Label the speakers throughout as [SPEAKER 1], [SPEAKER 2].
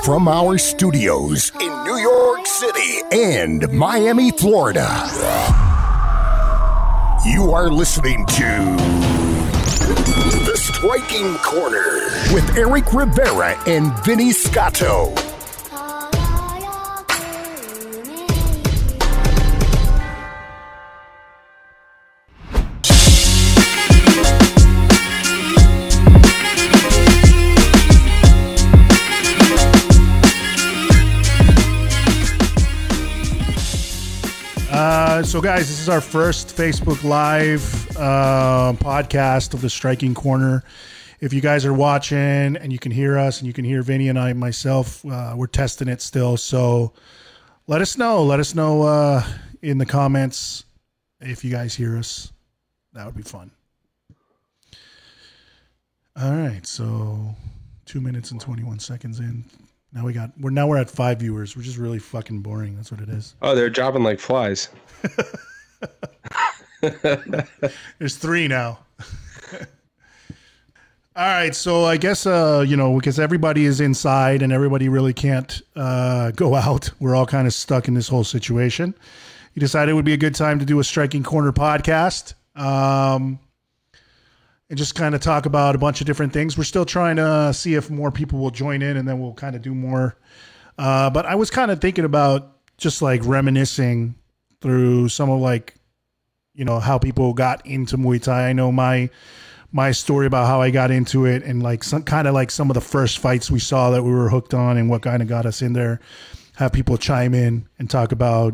[SPEAKER 1] from our studios in New York City and Miami, Florida. You are listening to The Striking Corner with Eric Rivera and Vinny Scotto.
[SPEAKER 2] So guys, this is our first Facebook Live podcast of The Striking Corner. If you guys are watching and you can hear us and you can hear Vinny and I myself, we're testing it still. So let us know. Let us know in the comments if you guys hear us. That would be fun. All right, so 2 minutes and 21 seconds in. Now we're at 5 viewers. We're just really fucking boring. That's what it is.
[SPEAKER 3] Oh, they're dropping like flies.
[SPEAKER 2] There's 3 now. All right, so I guess because everybody is inside and everybody really can't go out. We're all kind of stuck in this whole situation. You decided it would be a good time to do a Striking Corner podcast. And just kind of talk about a bunch of different things. We're still trying to see if more people will join in, and then we'll kind of do more. But I was kind of thinking about just like reminiscing through some of how people got into Muay Thai. I know my story about how I got into it and some of the first fights we saw that we were hooked on and what kind of got us in there. Have people chime in and talk about,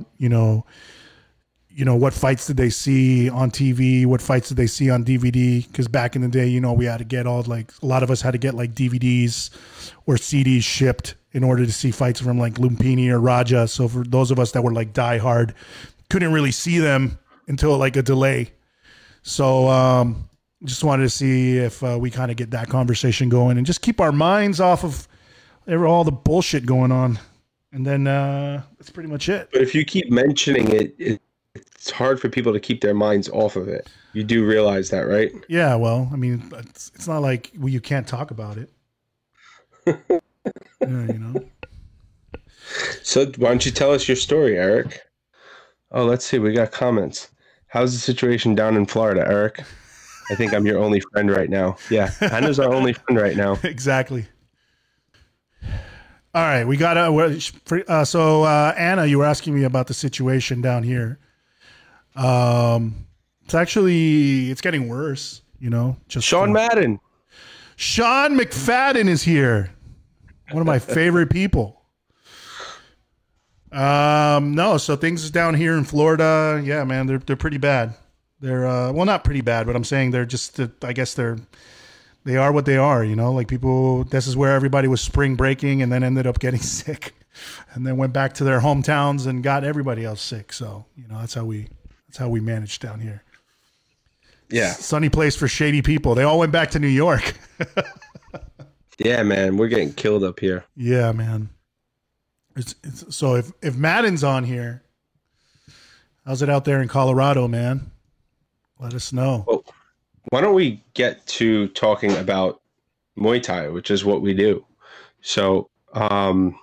[SPEAKER 2] what fights did they see on TV? What fights did they see on DVD? Because back in the day, we had to get a lot of us had to get DVDs or CDs shipped in order to see fights from Lumpini or Raja. So for those of us that were diehard, couldn't really see them until a delay. So just wanted to see if we kind of get that conversation going and just keep our minds off of all the bullshit going on. And then that's pretty much it.
[SPEAKER 3] But if you keep mentioning it, it's hard for people to keep their minds off of it. You do realize that, right?
[SPEAKER 2] Yeah, well, I mean, it's not like you can't talk about it.
[SPEAKER 3] So why don't you tell us your story, Eric? Oh, let's see. We got comments. How's the situation down in Florida, Eric? I think I'm your only friend right now. Yeah, Anna's our only friend right now.
[SPEAKER 2] Exactly. All right, we got Anna, you were asking me about the situation down here. It's getting worse, just
[SPEAKER 3] Sean Madden.
[SPEAKER 2] Sean McFadden is here. One of my favorite people. So things down here in Florida, yeah, man, they're pretty bad. They're not pretty bad, but I'm saying they're just I guess they are what they are, people, this is where everybody was spring breaking and then ended up getting sick and then went back to their hometowns and got everybody else sick. So, that's how we managed down here.
[SPEAKER 3] Yeah.
[SPEAKER 2] Sunny place for shady people. They all went back to New York.
[SPEAKER 3] Yeah, man. We're getting killed up here.
[SPEAKER 2] Yeah, man. So if Madden's on here, how's it out there in Colorado, man? Let us know.
[SPEAKER 3] Well, why don't we get to talking about Muay Thai, which is what we do. So, I don't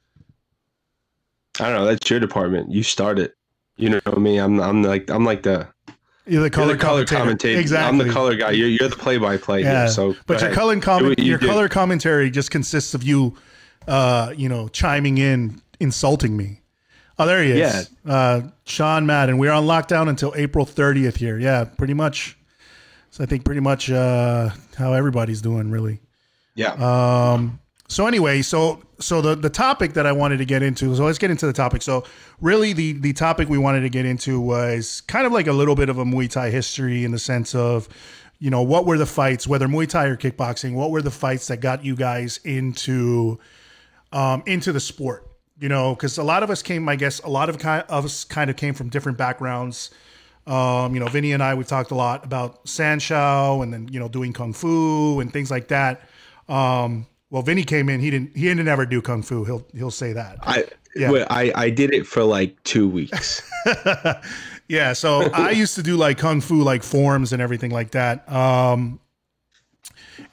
[SPEAKER 3] know. That's your department. You start it. You know me. I'm like the
[SPEAKER 2] color commentator. Exactly.
[SPEAKER 3] I'm the color guy. You're the play-by-play here. So,
[SPEAKER 2] but your color commentary just consists of you, chiming in, insulting me. Oh, there he is. Yeah. Sean Madden. We're on lockdown until April 30th here. Yeah, pretty much. So I think pretty much how everybody's doing, really.
[SPEAKER 3] Yeah.
[SPEAKER 2] So anyway, so the topic that I wanted to get into, so let's get into the topic. So really the topic we wanted to get into was kind of like a little bit of a Muay Thai history in the sense of, what were the fights, whether Muay Thai or kickboxing, what were the fights that got you guys into the sport? Because a lot of us came, I guess, a lot of us kind of came from different backgrounds. Vinny and I, we talked a lot about Sanshao and then, doing Kung Fu and things like that. Well, Vinny came in. He didn't ever do Kung Fu. He'll say that.
[SPEAKER 3] I did it for 2 weeks.
[SPEAKER 2] Yeah. So I used to do Kung Fu, forms and everything like that. And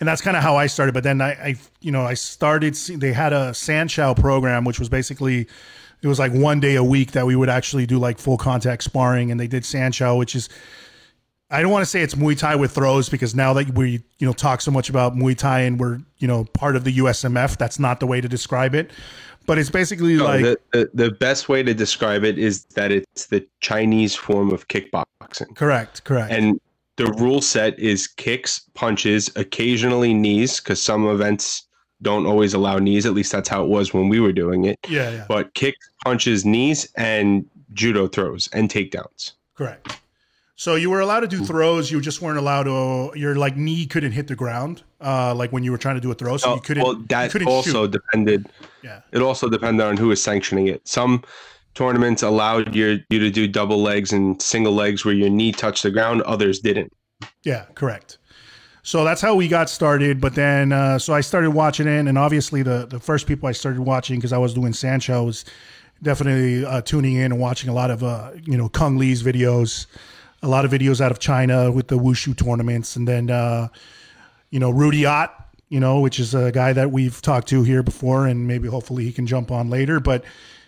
[SPEAKER 2] and that's kind of how I started. But then I started. They had a Sanshao program, which was basically it was like 1 day a week that we would actually do like full contact sparring, and they did Sanshao, which is. I don't want to say it's Muay Thai with throws because now that we talk so much about Muay Thai and we're part of the USMF, that's not the way to describe it. But it's basically
[SPEAKER 3] the best way to describe it is that it's the Chinese form of kickboxing.
[SPEAKER 2] Correct.
[SPEAKER 3] And the rule set is kicks, punches, occasionally knees, because some events don't always allow knees. At least that's how it was when we were doing it.
[SPEAKER 2] Yeah.
[SPEAKER 3] But kicks, punches, knees, and judo throws and takedowns.
[SPEAKER 2] Correct. So you were allowed to do throws. You just weren't allowed to. Your like knee couldn't hit the ground, like when you were trying to do a throw. So you couldn't.
[SPEAKER 3] Well, that also
[SPEAKER 2] shoot.
[SPEAKER 3] Depended.
[SPEAKER 2] Yeah.
[SPEAKER 3] It also depended on who was sanctioning it. Some tournaments allowed you to do double legs and single legs where your knee touched the ground. Others didn't.
[SPEAKER 2] Yeah, correct. So that's how we got started. But then, so I started watching it, and obviously the first people I started watching because I was doing Sanshao was definitely tuning in and watching a lot of Kung Lee's videos. A lot of videos out of China with the wushu tournaments. And then, Rudy Ott, which is a guy that we've talked to here before, and maybe hopefully he can jump on later. But,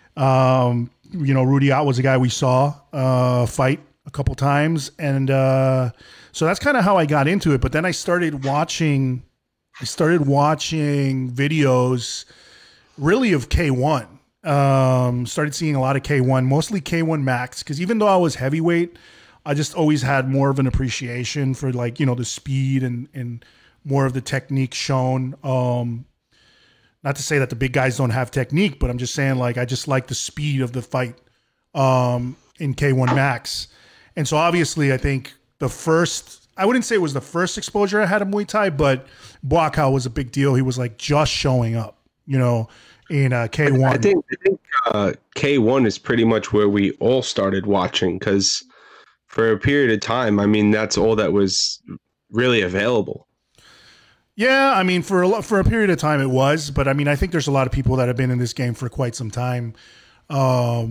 [SPEAKER 2] Rudy Ott was a guy we saw fight a couple times. And so that's kind of how I got into it. But then I started watching videos really of K1. Started seeing a lot of K1, mostly K1 Max, because even though I was heavyweight, I just always had more of an appreciation for the speed and more of the technique shown. Not to say that the big guys don't have technique, but I'm just saying I just like the speed of the fight in K1 Max. And so obviously I think I wouldn't say it was the first exposure I had of Muay Thai, but Buakaw was a big deal. He was just showing up, in K1.
[SPEAKER 3] I think K1 is pretty much where we all started watching because for a period of time, I mean, that's all that was really available.
[SPEAKER 2] Yeah, I mean, for a period of time it was, but I mean, I think there's a lot of people that have been in this game for quite some time. I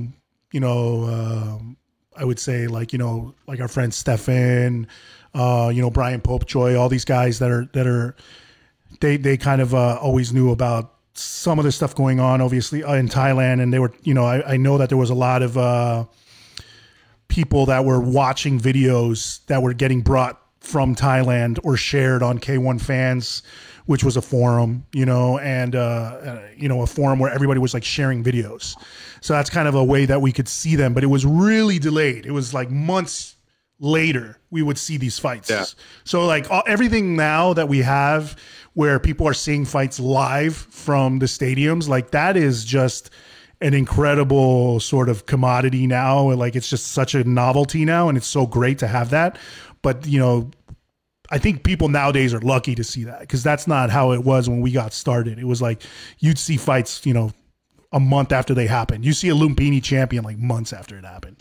[SPEAKER 2] would say like our friend Stefan, Brian Popejoy, all these guys that are they kind of always knew about some of the stuff going on, obviously in Thailand, and they were, I know that there was a lot of people that were watching videos that were getting brought from Thailand or shared on K1 Fans, which was a forum, and a forum where everybody was sharing videos. So that's kind of a way that we could see them, but it was really delayed. It was months later we would see these fights. Yeah. So everything now that we have where people are seeing fights live from the stadiums, that is just an incredible sort of commodity now. It's just such a novelty now, and it's so great to have that. But, I think people nowadays are lucky to see that because that's not how it was when we got started. It was you'd see fights, a month after they happened. You see a Lumpini champion months after it happened.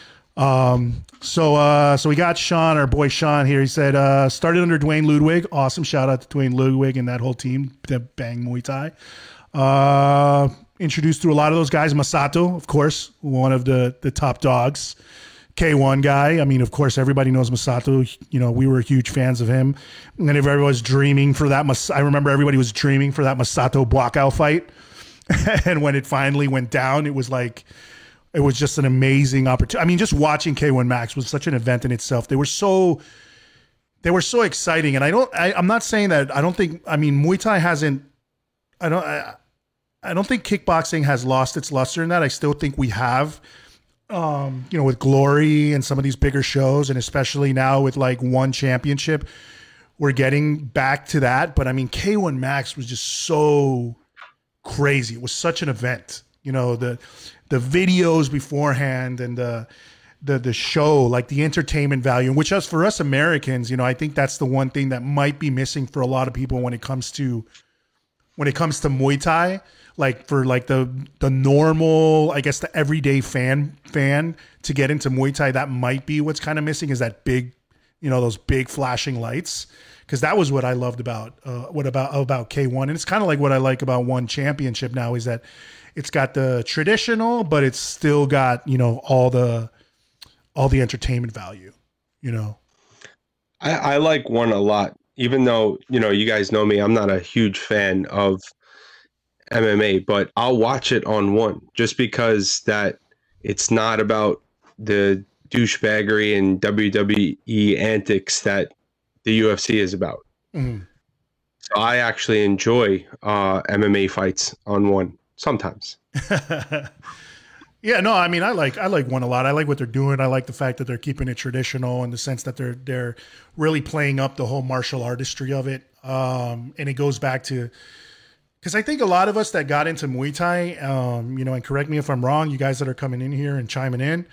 [SPEAKER 2] So we got Sean, our boy Sean here. He said, started under Dwayne Ludwig. Awesome. Shout out to Dwayne Ludwig and that whole team, the Bang Muay Thai. Introduced to a lot of those guys. Masato, of course, one of the top dogs. K1 guy. I mean, of course, everybody knows Masato. We were huge fans of him. And then everybody was dreaming for that. I remember everybody was dreaming for that Masato Buakaw fight. And when it finally went down, it was it was just an amazing opportunity. I mean, just watching K1 Max was such an event in itself. They were so exciting. And I'm not saying that, Muay Thai hasn't, I don't think kickboxing has lost its luster in that. I still think we have, with Glory and some of these bigger shows, and especially now with One Championship, we're getting back to that. But I mean, K1 Max was just so crazy. It was such an event, the videos beforehand and the show, the entertainment value, which for us Americans, I think that's the one thing that might be missing for a lot of people when it comes to Muay Thai. For the normal, I guess the everyday fan to get into Muay Thai, that might be what's kind of missing is that big, those big flashing lights. Because that was what I loved about K1, and it's kind of what I like about One Championship now is that it's got the traditional, but it's still got all the entertainment value. I
[SPEAKER 3] like One a lot even though, you guys know me, I'm not a huge fan of MMA, but I'll watch it on one just because that it's not about the douchebaggery and WWE antics that the UFC is about.
[SPEAKER 2] Mhm.
[SPEAKER 3] So I actually enjoy MMA fights on one sometimes.
[SPEAKER 2] Yeah, no, I mean, I like one a lot. I like what they're doing. I like the fact that they're keeping it traditional in the sense that they're really playing up the whole martial artistry of it. And it goes back to, because I think a lot of us that got into Muay Thai, and correct me if I'm wrong, you guys that are coming in here and chiming in.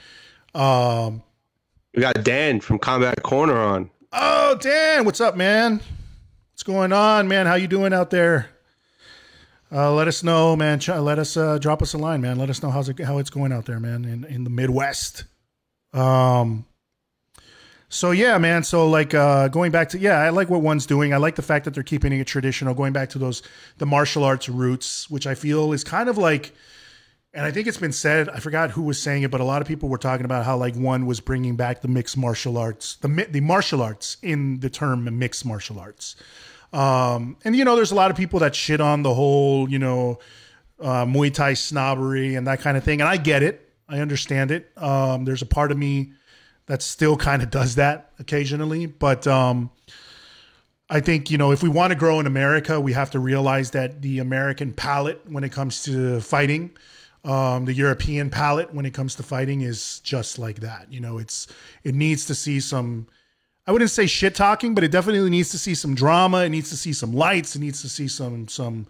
[SPEAKER 3] We got Dan from Combat Corner on.
[SPEAKER 2] Oh, Dan, what's up, man? What's going on, man? How you doing out there? Let us know, man. Let us drop us a line, man. Let us know how it's going out there, man, in the Midwest. So yeah, man. So like going back to, I like what one's doing. I like the fact that they're keeping it traditional, going back to the martial arts roots, which I feel is kind of like, and I think it's been said, I forgot who was saying it, but a lot of people were talking about how like one was bringing back the mixed martial arts, the martial arts in the term mixed martial arts. And there's a lot of people that shit on the whole, Muay Thai snobbery and that kind of thing. And I get it. I understand it. There's a part of me that still kind of does that occasionally. But I think, if we want to grow in America, we have to realize that the American palate when it comes to fighting, the European palate when it comes to fighting is just like that. It needs to see some, I wouldn't say shit talking, but it definitely needs to see some drama. It needs to see some lights. It needs to see some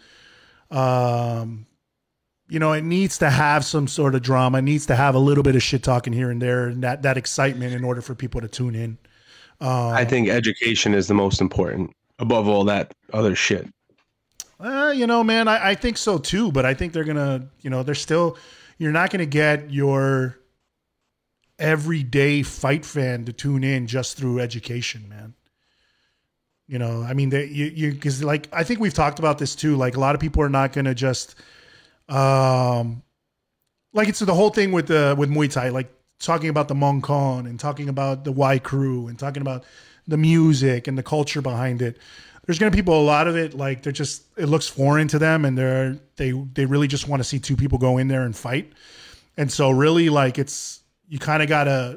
[SPEAKER 2] it needs to have some sort of drama. It needs to have a little bit of shit talking here and there, and that excitement in order for people to tune in.
[SPEAKER 3] I think education is the most important above all that other shit.
[SPEAKER 2] Man, I think so too, but I think they're going to, you're not going to get your everyday fight fan to tune in just through education, man. I mean, because like, I think we've talked about this too. Like a lot of people are not going to just, like it's the whole thing with Muay Thai, like talking about the Mong Kong and talking about the Y Crew and talking about the music and the culture behind it. There's going to be people, a lot of it, like it looks foreign to them, and they really just want to see two people go in there and fight. And so really like you kind of got to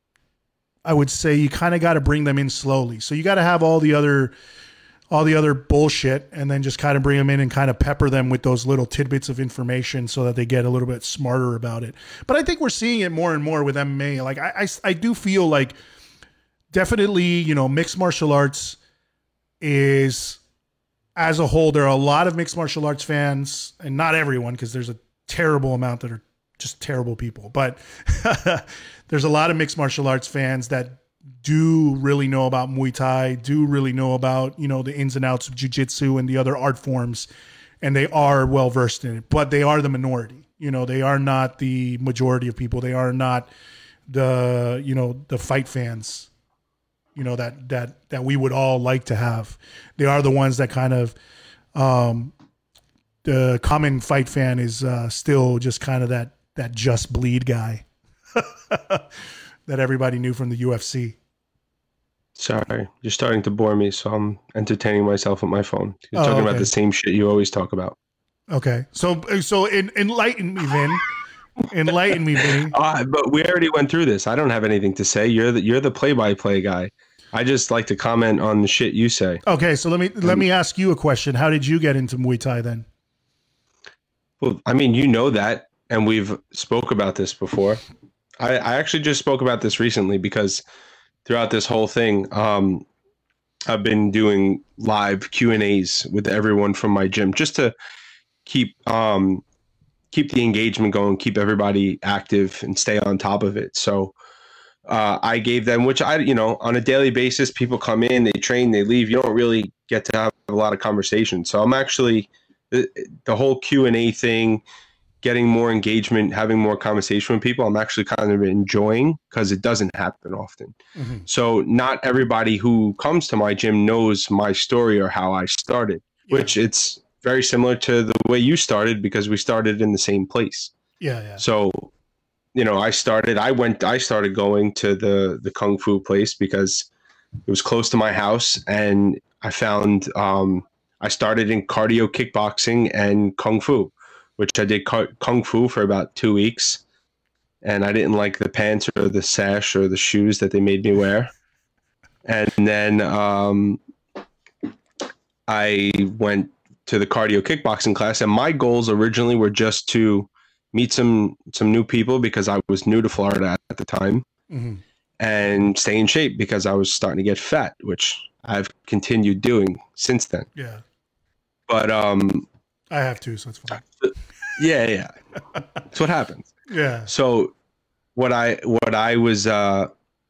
[SPEAKER 2] bring them in slowly. So you got to have all the other bullshit and then just kind of bring them in and kind of pepper them with those little tidbits of information so that they get a little bit smarter about it. But I think we're seeing it more and more with MMA. Like I do feel like definitely, mixed martial arts is, as a whole, there are a lot of mixed martial arts fans, and not everyone, because there's a terrible amount that are just terrible people. But there's a lot of mixed martial arts fans that do really know about Muay Thai, do really know about, the ins and outs of jiu-jitsu and the other art forms, and they are well versed in it. But they are the minority. They are not the majority of people. They are not the fight fans, that we would all like to have. They are the ones that kind of the common fight fan is still just kind of that just bleed guy that everybody knew from the UFC.
[SPEAKER 3] Sorry, you're starting to bore me, so I'm entertaining myself with my phone. You're talking about the same shit you always talk about.
[SPEAKER 2] Okay, so enlighten me, Vin. Enlighten me, Vinny.
[SPEAKER 3] But we already went through this. I don't have anything to say. You're the play-by-play guy. I just like to comment on the shit you say.
[SPEAKER 2] Okay, so let me ask you a question. How did you get into Muay Thai then?
[SPEAKER 3] Well, I mean, that, and we've spoke about this before. I actually just spoke about this recently because throughout this whole thing, I've been doing live Q&As with everyone from my gym just to keep the engagement going, keep everybody active and stay on top of it. So I gave them, which on a daily basis, people come in, they train, they leave. You don't really get to have a lot of conversation. So I'm actually, the whole Q&A thing, getting more engagement, having more conversation with people, I'm actually kind of enjoying because it doesn't happen often. Mm-hmm. So not everybody who comes to my gym knows my story or how I started, which it's very similar to the way you started because we started in the same place.
[SPEAKER 2] Yeah.
[SPEAKER 3] So, I started going to the Kung Fu place because It was close to my house, and I found I started in cardio kickboxing and kung fu, which I did kung fu for about 2 weeks, and I didn't like the pants or the sash or the shoes that they made me wear. And then I went to the cardio kickboxing class, and my goals originally were just to meet some new people because I was new to Florida at the time, and stay in shape because I was starting to get fat, which I've continued doing since then.
[SPEAKER 2] Yeah.
[SPEAKER 3] But
[SPEAKER 2] I have to, so it's fine.
[SPEAKER 3] Yeah. That's what happens.
[SPEAKER 2] Yeah.
[SPEAKER 3] So what I was then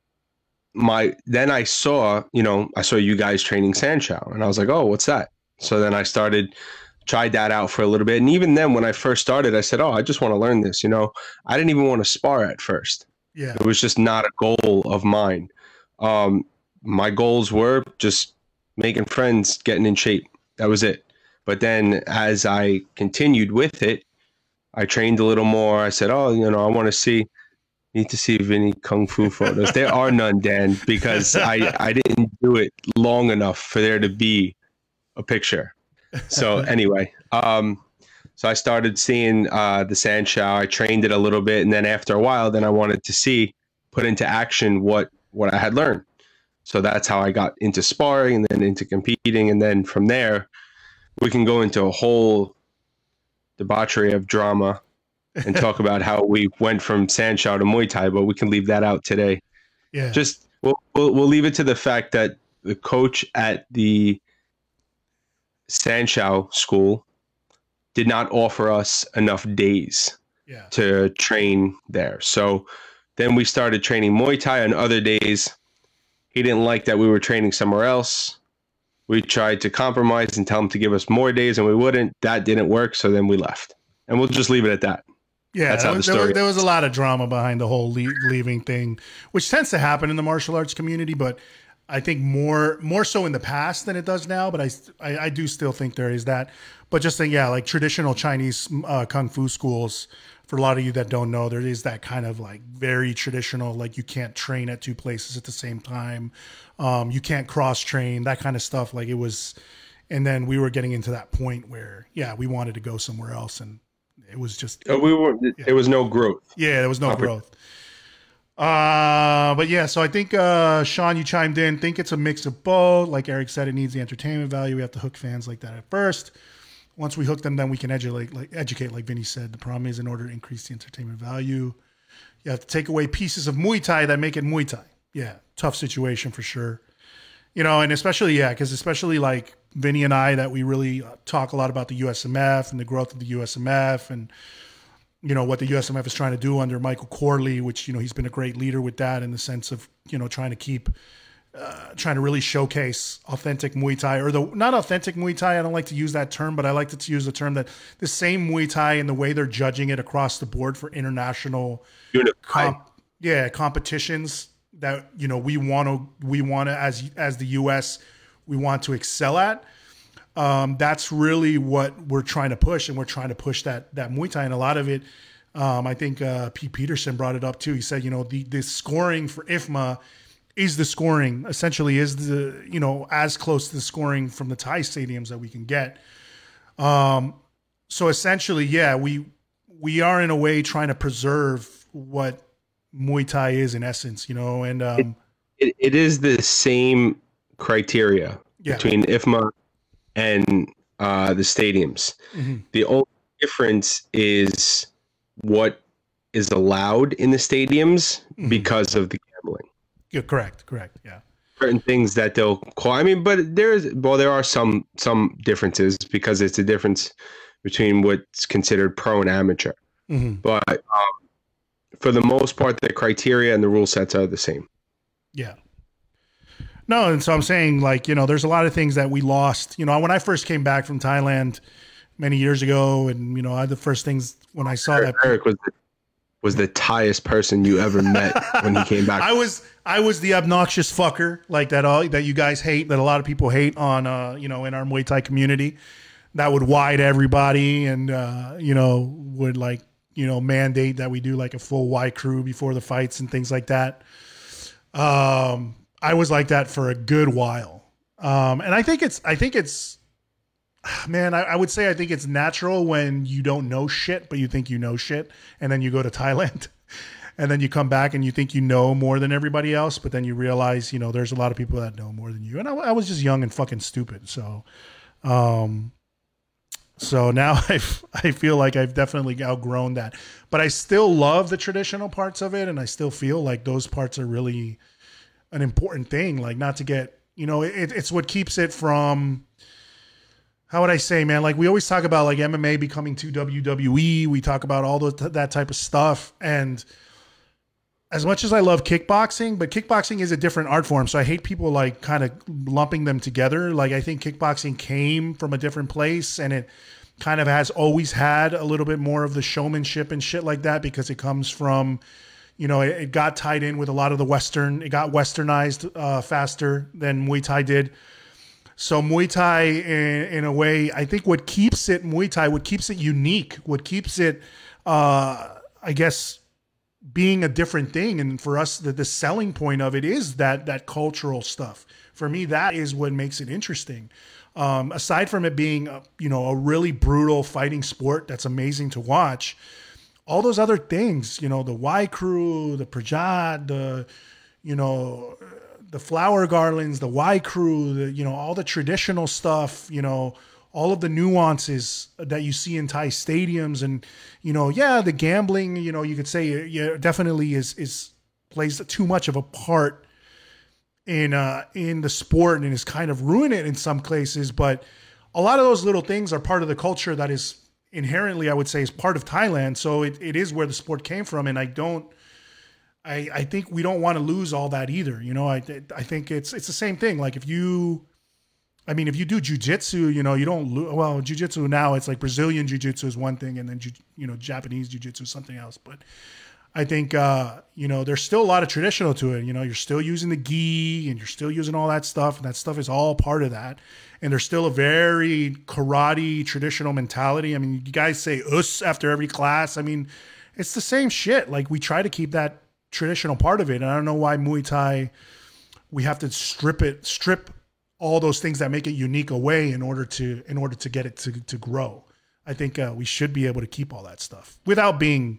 [SPEAKER 3] I saw you guys training Sanchow, and I was like, oh, what's that? So then I tried that out for a little bit. And even then, when I first started, I said, oh, I just want to learn this. I didn't even want to spar at first.
[SPEAKER 2] Yeah.
[SPEAKER 3] It was just not a goal of mine. My goals were just making friends, getting in shape. That was it. But then as I continued with it, I trained a little more. I said, oh, I need to see Vinny Kung Fu photos. There are none, Dan, because I didn't do it long enough for there to be a picture. So anyway, so I started seeing the Sanchow. I trained it a little bit, and then after a while, then I wanted to put into action what I had learned. So that's how I got into sparring and then into competing, and then from there, we can go into a whole debauchery of drama and talk about how we went from Sanchow to Muay Thai, but we can leave that out today.
[SPEAKER 2] Yeah.
[SPEAKER 3] Just we'll leave it to the fact that the coach at the Sanchow school did not offer us enough days to train there. So then we started training Muay Thai on other days. He didn't like that we were training somewhere else. We tried to compromise and tell him to give us more days, and we wouldn't. That didn't work, so then we left. And we'll just leave it at that.
[SPEAKER 2] Yeah,
[SPEAKER 3] that's how the story
[SPEAKER 2] there was a lot of drama behind the whole leaving thing, which tends to happen in the martial arts community, but I think more so in the past than it does now. But I do still think there is that. But just think, like traditional Chinese kung fu schools, for a lot of you that don't know, there is that kind of like very traditional, like you can't train at two places at the same time. You can't cross train, that kind of stuff. Like it was, and then we were getting into that point where, we wanted to go somewhere else, and it was just
[SPEAKER 3] there was no growth.
[SPEAKER 2] Yeah, there was no growth. But so I think Sean, you chimed in. Think it's a mix of both. Like Eric said, it needs the entertainment value. We have to hook fans like that at first. Once we hook them, then we can educate, like Vinny said. The problem is, in order to increase the entertainment value, you have to take away pieces of Muay Thai that make it Muay Thai. Yeah, tough situation for sure. And especially, because especially like Vinny and I, that we really talk a lot about the USMF and the growth of the USMF and, what the USMF is trying to do under Michael Corley, which, he's been a great leader with that in the sense of, trying to really showcase authentic Muay Thai, or not authentic Muay Thai. I don't like to use that term, but I like to use the term that the same Muay Thai and the way they're judging it across the board for international competitions that, we want to, as the US, we want to excel at. That's really what we're trying to push, and we're trying to push that Muay Thai. And a lot of it, I think Pete Peterson brought it up too. He said, the scoring for IFMA is the scoring, essentially is the, as close to the scoring from the Thai stadiums that we can get. So essentially, we are in a way trying to preserve what Muay Thai is in essence, and
[SPEAKER 3] it is the same criteria between IFMA and the stadiums. Mm-hmm. The only difference is what is allowed in the stadiums because of the gambling.
[SPEAKER 2] Yeah, correct. Yeah.
[SPEAKER 3] Certain things that they'll call. I mean, but there are some differences because it's a difference between what's considered pro and amateur. Mm-hmm. But for the most part, the criteria and the rule sets are the same.
[SPEAKER 2] Yeah. No, and so I'm saying, like, there's a lot of things that we lost. When I first came back from Thailand many years ago, and the first things when I saw that
[SPEAKER 3] Eric was the Thaiest person you ever met when he came back.
[SPEAKER 2] I was the obnoxious fucker like that you guys hate, that a lot of people hate on in our Muay Thai community, that would wide everybody and would mandate that we do like a full Y crew before the fights and things like that. I was like that for a good while. And I think it's, man, I would say I think it's natural when you don't know shit, but you think you know shit. And then you go to Thailand and then you come back and you think you know more than everybody else. But then you realize, you know, there's a lot of people that know more than you. And I was just young and fucking stupid. So now I feel like I've definitely outgrown that, but I still love the traditional parts of it. And I still feel like those parts are really an important thing. Like, not to get, you know, it's what keeps it from, how would I say, man? Like, we always talk about like MMA becoming too WWE. We talk about all that type of stuff. And as much as I love kickboxing, but kickboxing is a different art form. So I hate people like kind of lumping them together. Like, I think kickboxing came from a different place, and it kind of has always had a little bit more of the showmanship and shit like that, because it comes from, you know, it got tied in with a lot of the Western. It got westernized faster than Muay Thai did. So Muay Thai, in a way, I think what keeps it Muay Thai, what keeps it unique, what keeps it, I guess, being a different thing. And for us, the selling point of it is that cultural stuff. For me, that is what makes it interesting. Aside from it being, you know, a really brutal fighting sport that's amazing to watch, all those other things, you know, the Y Crew, the Prajat, the, you know, the flower garlands, the Y Crew, you know, all the traditional stuff, you know, all of the nuances that you see in Thai stadiums. And, you know, yeah, the gambling, you know, you could say, yeah, definitely is plays too much of a part in the sport, and is kind of ruin it in some places. But a lot of those little things are part of the culture that is inherently, I would say, is part of Thailand. So it is where the sport came from. And I think we don't want to lose all that either. You know, I think it's the same thing. Like, if you do jiu-jitsu, you know, you don't lose. Well, jiu-jitsu now, it's like Brazilian jiu-jitsu is one thing, and then, you know, Japanese jiu-jitsu is something else. But I think, you know, there's still a lot of traditional to it. You know, you're still using the gi, and you're still using all that stuff. And that stuff is all part of that. And there's still a very karate traditional mentality. I mean, you guys say us after every class. I mean, it's the same shit. Like, we try to keep that traditional part of it. And I don't know why Muay Thai, we have to strip all those things that make it unique away in order to get it to grow. I think we should be able to keep all that stuff without being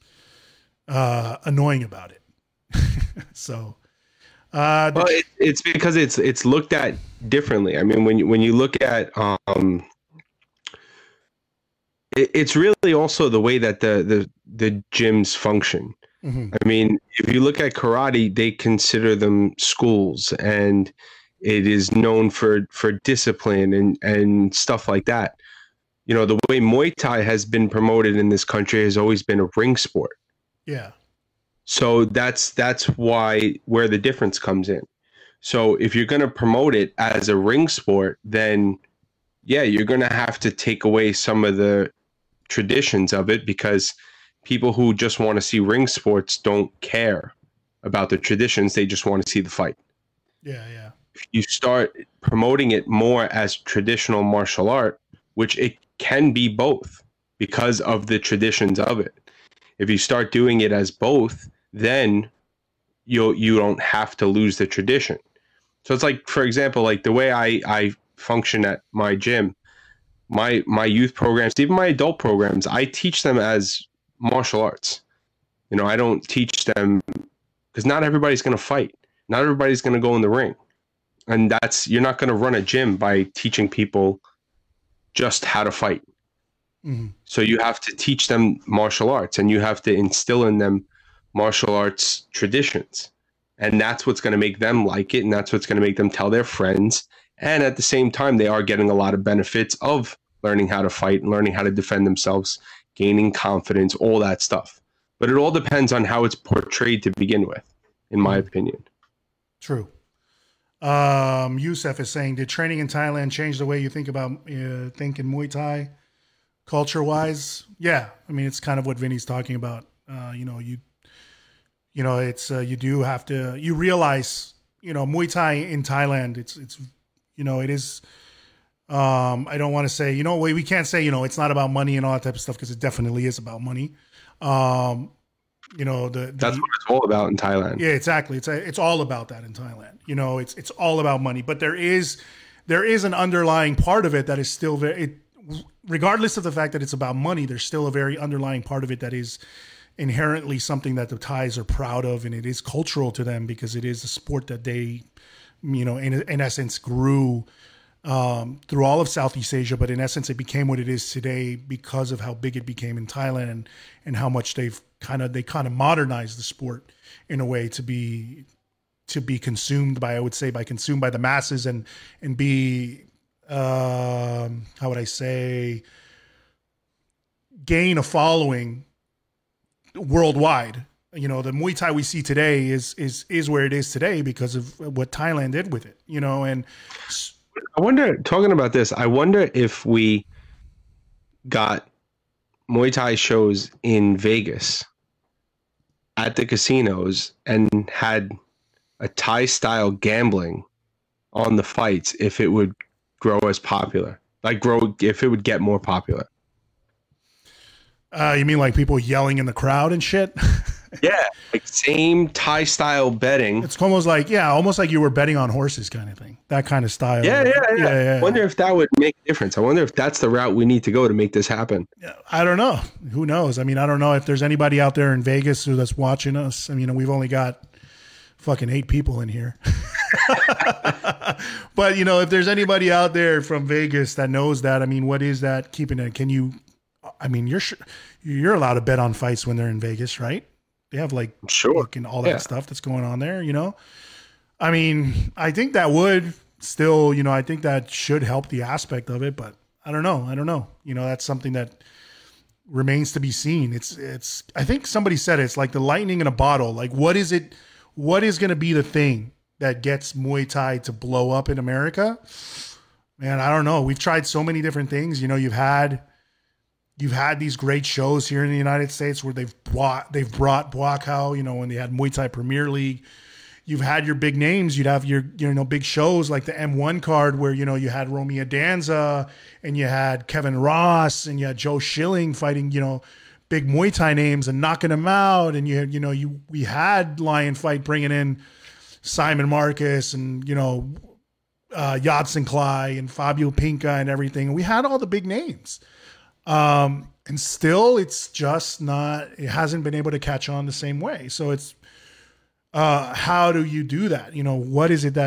[SPEAKER 2] annoying about it. So,
[SPEAKER 3] well, it's because it's looked at differently. I mean, when you look at, it's really also the way that the gyms function. Mm-hmm. I mean, if you look at karate, they consider them schools, and it is known for discipline and stuff like that. You know, the way Muay Thai has been promoted in this country has always been a ring sport.
[SPEAKER 2] Yeah.
[SPEAKER 3] So that's why, where the difference comes in. So if you're going to promote it as a ring sport, then yeah, you're going to have to take away some of the traditions of it, because people who just want to see ring sports don't care about the traditions. They just want to see the fight.
[SPEAKER 2] Yeah, yeah.
[SPEAKER 3] If you start promoting it more as traditional martial art, which it can be both because of the traditions of it. If you start doing it as both, then you don't have to lose the tradition. So it's like, for example, like the way I function at my gym, my youth programs, even my adult programs, I teach them as martial arts. You know, I don't teach them, because not everybody's going to fight. Not everybody's going to go in the ring. And you're not going to run a gym by teaching people just how to fight. Mm-hmm. So you have to teach them martial arts, and you have to instill in them martial arts traditions. And that's what's going to make them like it. And that's what's going to make them tell their friends. And at the same time, they are getting a lot of benefits of learning how to fight and learning how to defend themselves, gaining confidence, all that stuff. But it all depends on how it's portrayed to begin with, in my opinion.
[SPEAKER 2] True. Youssef is saying, did training in Thailand change the way you think about thinking Muay Thai culture-wise? Yeah. I mean, it's kind of what Vinny's talking about. It's you do have to, you realize, you know, Muay Thai in Thailand, it's you know, it is, I don't want to say, you know, we can't say, you know, it's not about money and all that type of stuff, because it definitely is about money. You know,
[SPEAKER 3] that's what it's all about in Thailand.
[SPEAKER 2] Yeah, exactly. It's all about that in Thailand. You know, it's all about money, but there is an underlying part of it that is still regardless of the fact that it's about money, there's still a very underlying part of it that is inherently something that the Thais are proud of, and it is cultural to them because it is a sport that they, you know, in essence grew through all of Southeast Asia, but in essence it became what it is today because of how big it became in Thailand and how much they kind of modernized the sport in a way to be consumed by, I would say, consumed by the masses and be how would I say, gain a following worldwide. You know, the Muay Thai we see today is where it is today because of what Thailand did with it, you know. And
[SPEAKER 3] I wonder, talking about this, I wonder if we got Muay Thai shows in Vegas at the casinos and had a Thai style gambling on the fights, if it would grow as popular, if it would get more popular.
[SPEAKER 2] You mean like people yelling in the crowd and shit?
[SPEAKER 3] Yeah, like same Thai style betting.
[SPEAKER 2] It's almost like you were betting on horses kind of thing. That kind of style.
[SPEAKER 3] Yeah. I wonder if that would make a difference. I wonder if that's the route we need to go to make this happen.
[SPEAKER 2] I don't know. Who knows? I mean, I don't know if there's anybody out there in Vegas that's watching us. I mean, we've only got fucking 8 people in here. But, you know, if there's anybody out there from Vegas that knows that, I mean, what is that keeping it? Can you, I mean, you're allowed to bet on fights when they're in Vegas, right? They have like and all that stuff that's going on there, you know? I mean, I think that would still, you know, I think that should help the aspect of it, but I don't know. You know, that's something that remains to be seen. It's, I think somebody said it's like the lightning in a bottle. Like, what is going to be the thing that gets Muay Thai to blow up in America? Man, I don't know. We've tried so many different things. You know, you've had these great shows here in the United States where they've brought Buakaw, you know, when they had Muay Thai Premier League. You've had your big names. You'd have your, you know, big shows like the M1 card where, you know, you had Romeo Danza and you had Kevin Ross and you had Joe Schilling fighting, you know, big Muay Thai names and knocking them out. And we had Lion Fight bringing in Simon Marcus and, you know, Yodson Clay and Fabio Pinca and everything. And we had all the big names. And still it's just it hasn't been able to catch on the same way. So it's, how do you do that? You know, what is it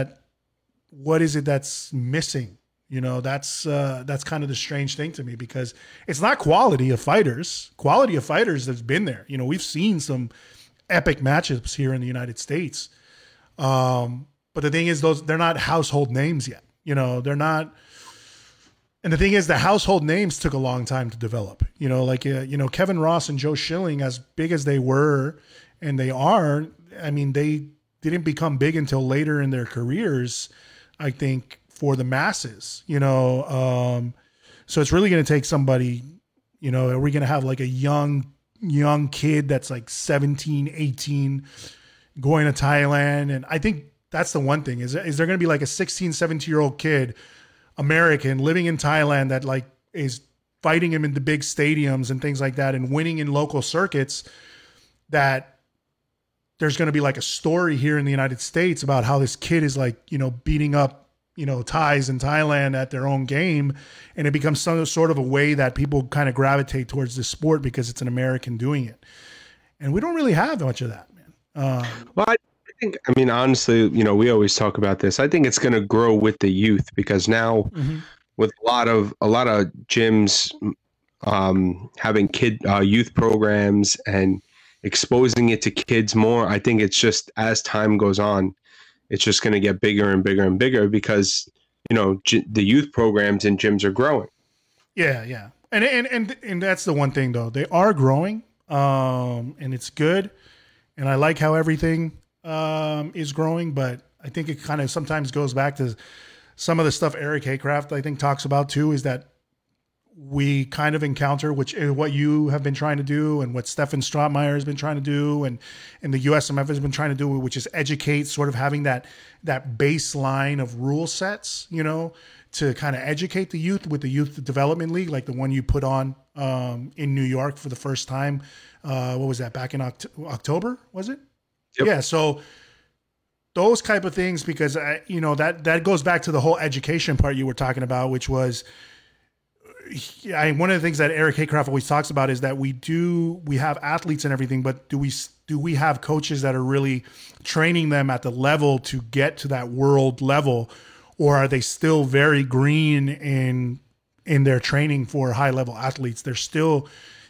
[SPEAKER 2] that's missing? You know, that's kind of the strange thing to me because it's not quality of fighters. Quality of fighters has been there. You know, we've seen some epic matchups here in the United States. But the thing is, they're not household names yet. You know, they're not. And the thing is, the household names took a long time to develop. You know, like, you know, Kevin Ross and Joe Schilling, as big as they were and they are, I mean, they didn't become big until later in their careers, I think, for the masses, you know. So it's really going to take somebody, you know, are we going to have like a young kid that's like 17, 18 going to Thailand? And I think that's the one thing is there going to be like a 16, 17-year-old kid, American, living in Thailand that like is fighting him in the big stadiums and things like that and winning in local circuits, that there's going to be like a story here in the United States about how this kid is like, you know, beating up, you know, Thais in Thailand at their own game. And it becomes some sort of a way that people kind of gravitate towards this sport because it's an American doing it. And we don't really have much of that, man.
[SPEAKER 3] Well, I mean, honestly, you know, we always talk about this. I think it's going to grow with the youth because now with a lot of gyms having youth programs and exposing it to kids more, I think it's just as time goes on, it's just going to get bigger and bigger and bigger because, you know, the youth programs and gyms are growing.
[SPEAKER 2] Yeah. And that's the one thing though. They are growing and it's good. And I like how everything is growing, but I think it kind of sometimes goes back to some of the stuff Eric Haycraft, I think, talks about too, is that we kind of encounter, which is what you have been trying to do and what Stefan Strottmeyer has been trying to do and the USMF has been trying to do, which is educate, sort of having that baseline of rule sets, you know, to kind of educate the youth with the Youth Development League, like the one you put on in New York for the first time. What was that, back in October, was it?
[SPEAKER 3] Yep.
[SPEAKER 2] Yeah. So those type of things, because that goes back to the whole education part you were talking about, which was, one of the things that Eric Haycraft always talks about is that we have athletes and everything, but do we have coaches that are really training them at the level to get to that world level, or are they still very green in their training for high level athletes? They're still,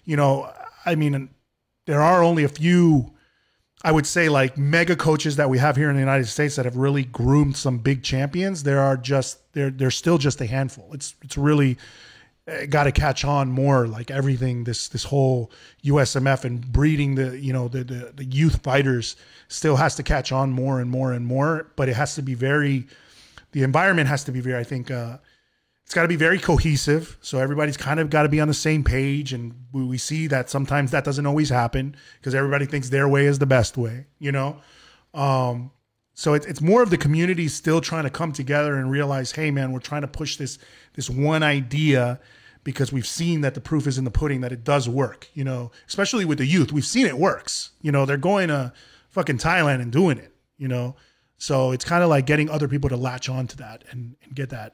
[SPEAKER 2] there are only a few, I would say, like mega coaches that we have here in the United States that have really groomed some big champions. They're still just a handful. It's really got to catch on more, like everything, this whole USMF and breeding the youth fighters still has to catch on more and more and more, but it has to be the environment has to be very, I think, it's got to be very cohesive. So everybody's kind of got to be on the same page. And we see that sometimes that doesn't always happen because everybody thinks their way is the best way, So it's more of the community still trying to come together and realize, hey man, we're trying to push this one idea because we've seen that the proof is in the pudding, that it does work, especially with the youth. We've seen it works, they're going to fucking Thailand and doing it, So it's kind of like getting other people to latch on to that and get that,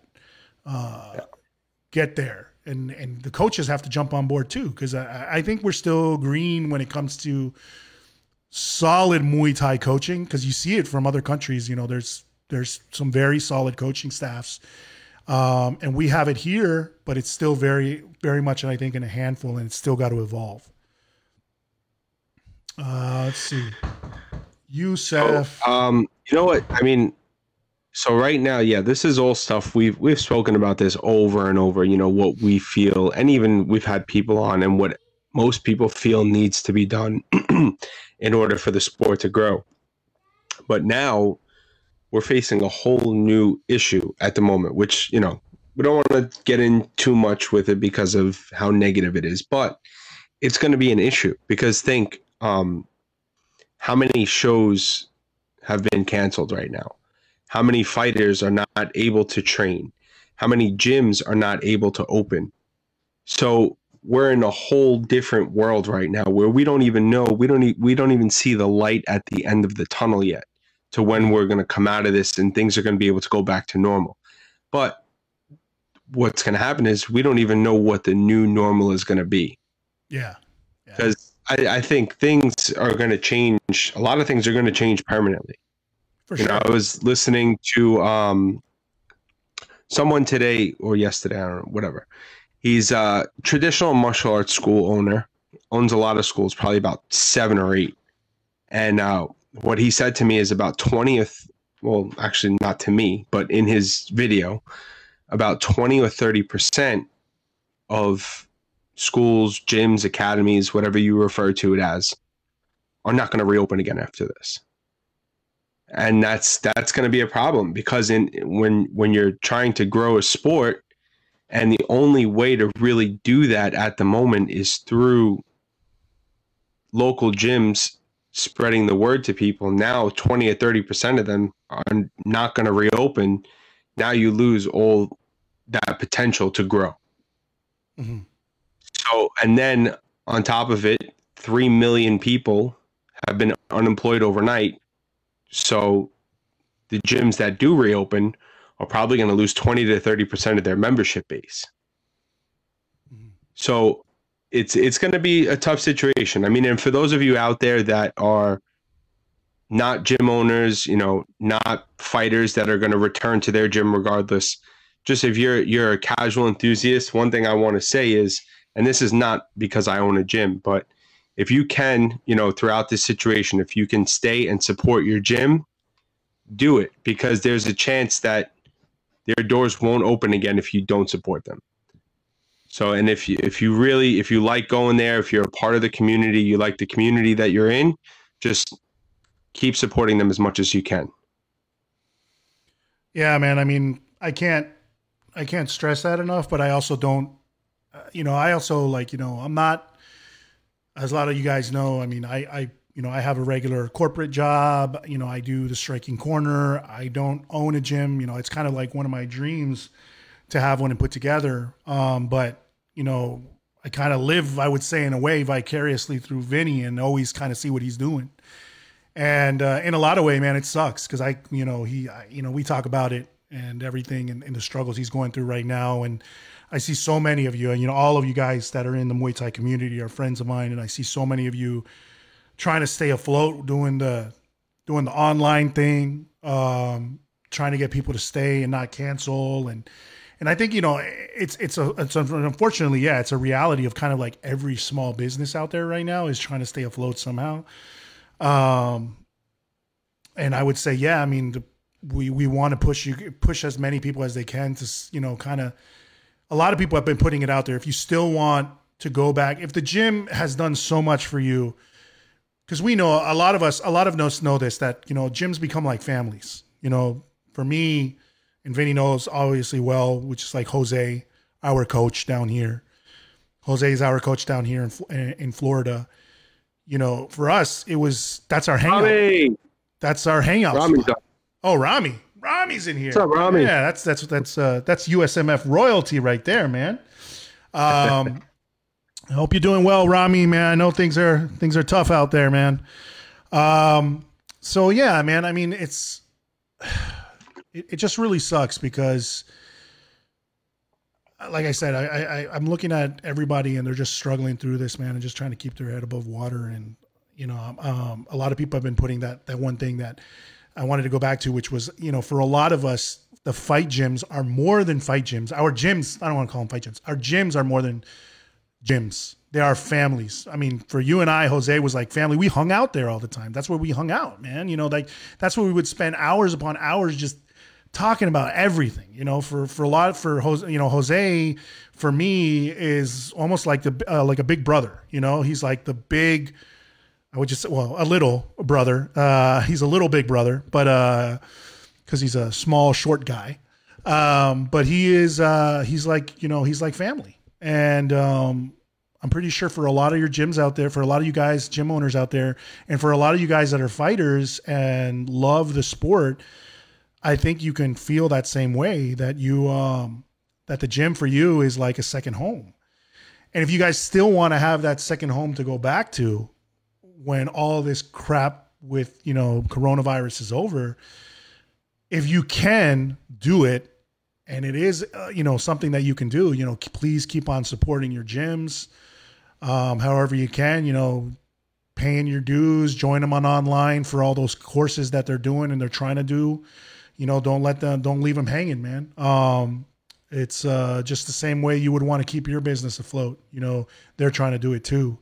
[SPEAKER 2] get there. And the coaches have to jump on board too, because I think we're still green when it comes to solid Muay Thai coaching, because you see it from other countries. There's some very solid coaching staffs, and we have it here, but it's still very, very much, I think, in a handful, and it's still got to evolve. Let's see, Youssef.
[SPEAKER 3] You know what I mean? So right now, yeah, this is all stuff we've spoken about this over and over. What we feel, and even we've had people on, and what most people feel needs to be done in order for the sport to grow. But now we're facing a whole new issue at the moment, which, we don't want to get in too much with it because of how negative it is, but it's going to be an issue because think how many shows have been canceled right now? How many fighters are not able to train? How many gyms are not able to open? So we're in a whole different world right now where we don't even know, we don't even see the light at the end of the tunnel yet to when we're going to come out of this and things are going to be able to go back to normal. But what's going to happen is we don't even know what the new normal is going to be.
[SPEAKER 2] Yeah.
[SPEAKER 3] Because I think things are going to change. A lot of things are going to change permanently. For sure. I was listening to someone today or yesterday, I don't know, whatever. He's a traditional martial arts school owner, owns a lot of schools, probably about 7 or 8. And what he said to me is about 20th, well, actually not to me, but in his video, about 20 or 30% of schools, gyms, academies, whatever you refer to it as, are not going to reopen again after this. And that's going to be a problem because when you're trying to grow a sport, and the only way to really do that at the moment is through local gyms spreading the word to people. Now 20 or 30% of them are not going to reopen. Now you lose all that potential to grow. Mm-hmm. So, and then on top of it, 3 million people have been unemployed overnight. So the gyms that do reopen are probably going to lose 20 to 30% of their membership base. Mm-hmm. So it's going to be a tough situation. I mean, and for those of you out there that are not gym owners, not fighters that are going to return to their gym regardless, just if you're a casual enthusiast, one thing I want to say is, and this is not because I own a gym, but if you can, throughout this situation, if you can stay and support your gym, do it, because there's a chance that their doors won't open again if you don't support them. So, and if you like going there, if you're a part of the community, you like the community that you're in, just keep supporting them as much as you can.
[SPEAKER 2] Yeah, man. I mean, I can't stress that enough, but I also don't, I'm not, as a lot of you guys know, I mean, I have a regular corporate job. I do the Striking Corner. I don't own a gym. It's kind of like one of my dreams to have one and put together. But kind of live, I would say, in a way, vicariously through Vinny, and always kind of see what he's doing. And in a lot of way, man, it sucks because we talk about it and everything and the struggles he's going through right now. And I see so many of you, and all of you guys that are in the Muay Thai community are friends of mine, and I see so many of you trying to stay afloat, doing the online thing, trying to get people to stay and not cancel. And I think, it's unfortunately, yeah, it's a reality of kind of like every small business out there right now is trying to stay afloat somehow. And I would say, yeah, I mean, we want to push as many people as they can to, kind of, a lot of people have been putting it out there. If you still want to go back, if the gym has done so much for you, because we know a lot of us know this, that, gyms become like families, for me, and Vinny knows obviously well, which is like Jose, our coach down here. Jose is our coach down here in Florida. For us, that's our hangout. Rami. That's our hangout.
[SPEAKER 3] Rami's up.
[SPEAKER 2] Oh, Rami. Rami's in here.
[SPEAKER 3] What's up, Rami?
[SPEAKER 2] Yeah, that's USMF royalty right there, man. I hope you're doing well, Rami, man. I know things are tough out there, man. So yeah, man, I mean, it just really sucks because, like I said, I'm looking at everybody and they're just struggling through this, man, and just trying to keep their head above water. And, a lot of people have been putting that one thing that I wanted to go back to, which was, for a lot of us, the fight gyms are more than fight gyms. Our gyms, I don't want to call them fight gyms. Our gyms are more than gyms. They are families. I mean, for you and I, Jose was like family. We hung out there all the time. That's where we hung out, man. That's where we would spend hours upon hours just talking about everything, for Jose, Jose for me is almost like like a big brother, he's like the big, a little brother. He's a little big brother, but, cause he's a small, short guy. But he's like, he's like family. And, I'm pretty sure for a lot of your gyms out there, for a lot of you guys, gym owners out there, and for a lot of you guys that are fighters and love the sport, I think you can feel that same way, that that the gym for you is like a second home. And if you guys still want to have that second home to go back to when all this crap with, coronavirus is over, if you can do it, and it is, something that you can do, please keep on supporting your gyms. However you can, paying your dues, join them online for all those courses that they're doing and they're trying to do. Don't leave them hanging, man. It's just the same way you would want to keep your business afloat. They're trying to do it too.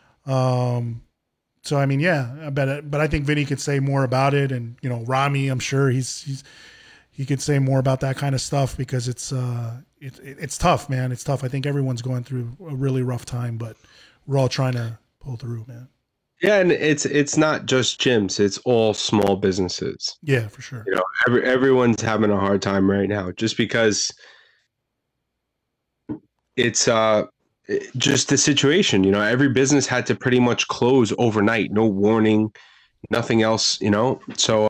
[SPEAKER 2] So I mean, yeah, I bet it, but I think Vinny could say more about it, and Rami, I'm sure he could say more about that kind of stuff because it's tough, man. It's tough. I think everyone's going through a really rough time, but we're all trying to pull through, man.
[SPEAKER 3] Yeah, and it's not just gyms; it's all small businesses.
[SPEAKER 2] Yeah, for sure.
[SPEAKER 3] Everyone's having a hard time right now, just because it's just the situation. Every business had to pretty much close overnight, no warning, nothing else. So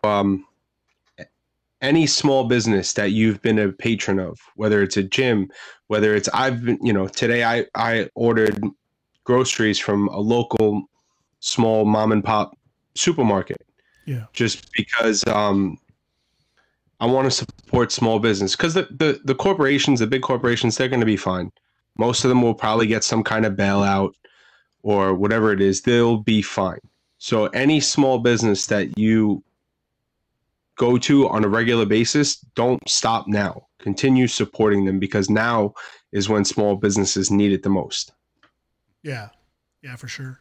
[SPEAKER 3] any small business that you've been a patron of, whether it's a gym, whether it's today I ordered groceries from a local small mom and pop supermarket.
[SPEAKER 2] Yeah.
[SPEAKER 3] Just because I want to support small business, because the corporations, the big corporations, they're going to be fine. Most of them will probably get some kind of bailout or whatever it is. They'll be fine. So any small business that you go to on a regular basis, don't stop now. Continue supporting them, because now is when small businesses need it the most.
[SPEAKER 2] Yeah. Yeah, for sure.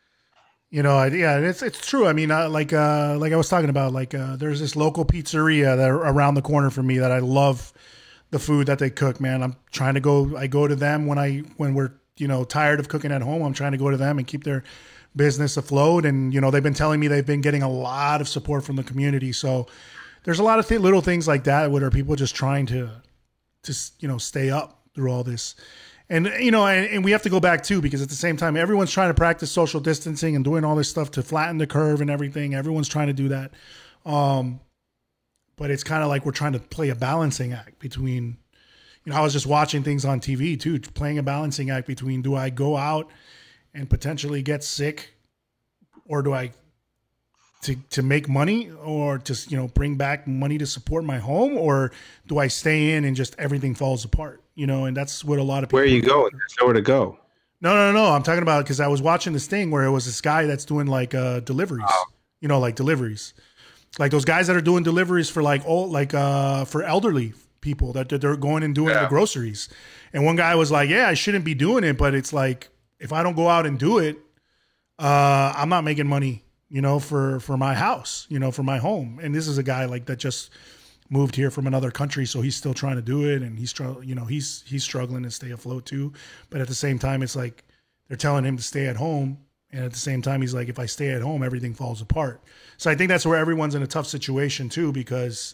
[SPEAKER 2] It's true. I mean, like I was talking about, there's this local pizzeria that are around the corner from me that I love the food that they cook, man. I'm trying to go, I go to them when we're, tired of cooking at home. I'm trying to go to them and keep their business afloat. And, they've been telling me they've been getting a lot of support from the community. So there's a lot of little things like that where people just trying to stay up through all this. And, and we have to go back too, because at the same time, everyone's trying to practice social distancing and doing all this stuff to flatten the curve and everything. Everyone's trying to do that. But it's kind of like we're trying to play a balancing act between, I was just watching things on TV too, playing a balancing act between, do I go out and potentially get sick, or do I to make money, or to, bring back money to support my home, or do I stay in and just everything falls apart, and that's what a lot of people.
[SPEAKER 3] Where are you going? There's nowhere to go.
[SPEAKER 2] No. I'm talking about, because I was watching this thing where it was this guy that's doing like deliveries, like deliveries, like those guys that are doing deliveries for for elderly people that they're going and doing the groceries. And one guy was like, yeah, I shouldn't be doing it, but it's like, if I don't go out and do it, I'm not making money, for my house, for my home. And this is a guy like that just moved here from another country, so he's still trying to do it, and he's struggling to stay afloat too. But at the same time, it's like they're telling him to stay at home, and at the same time, he's like, if I stay at home, everything falls apart. So I think that's where everyone's in a tough situation too, because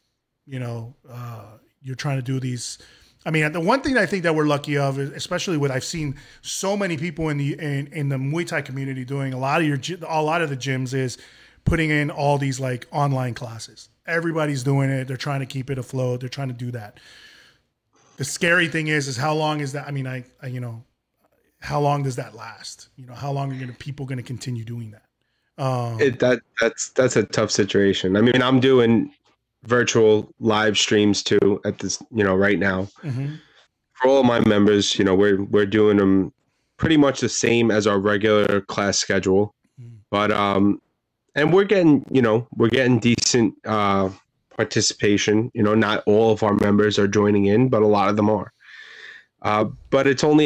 [SPEAKER 2] you're trying to do these. I mean, the one thing I think that we're lucky of, especially with, I've seen so many people in the Muay Thai community doing a lot of the gyms, is putting in all these like online classes. Everybody's doing it. They're trying to keep it afloat. They're trying to do that. The scary thing is how long is that? I mean, how long does that last? How long are people going to continue doing that?
[SPEAKER 3] That's a tough situation. I mean, I'm doing virtual live streams too at this, right now. Mm-hmm. For all of my members, we're doing them pretty much the same as our regular class schedule, but and we're getting decent participation. Not all of our members are joining in, but a lot of them are. But it's only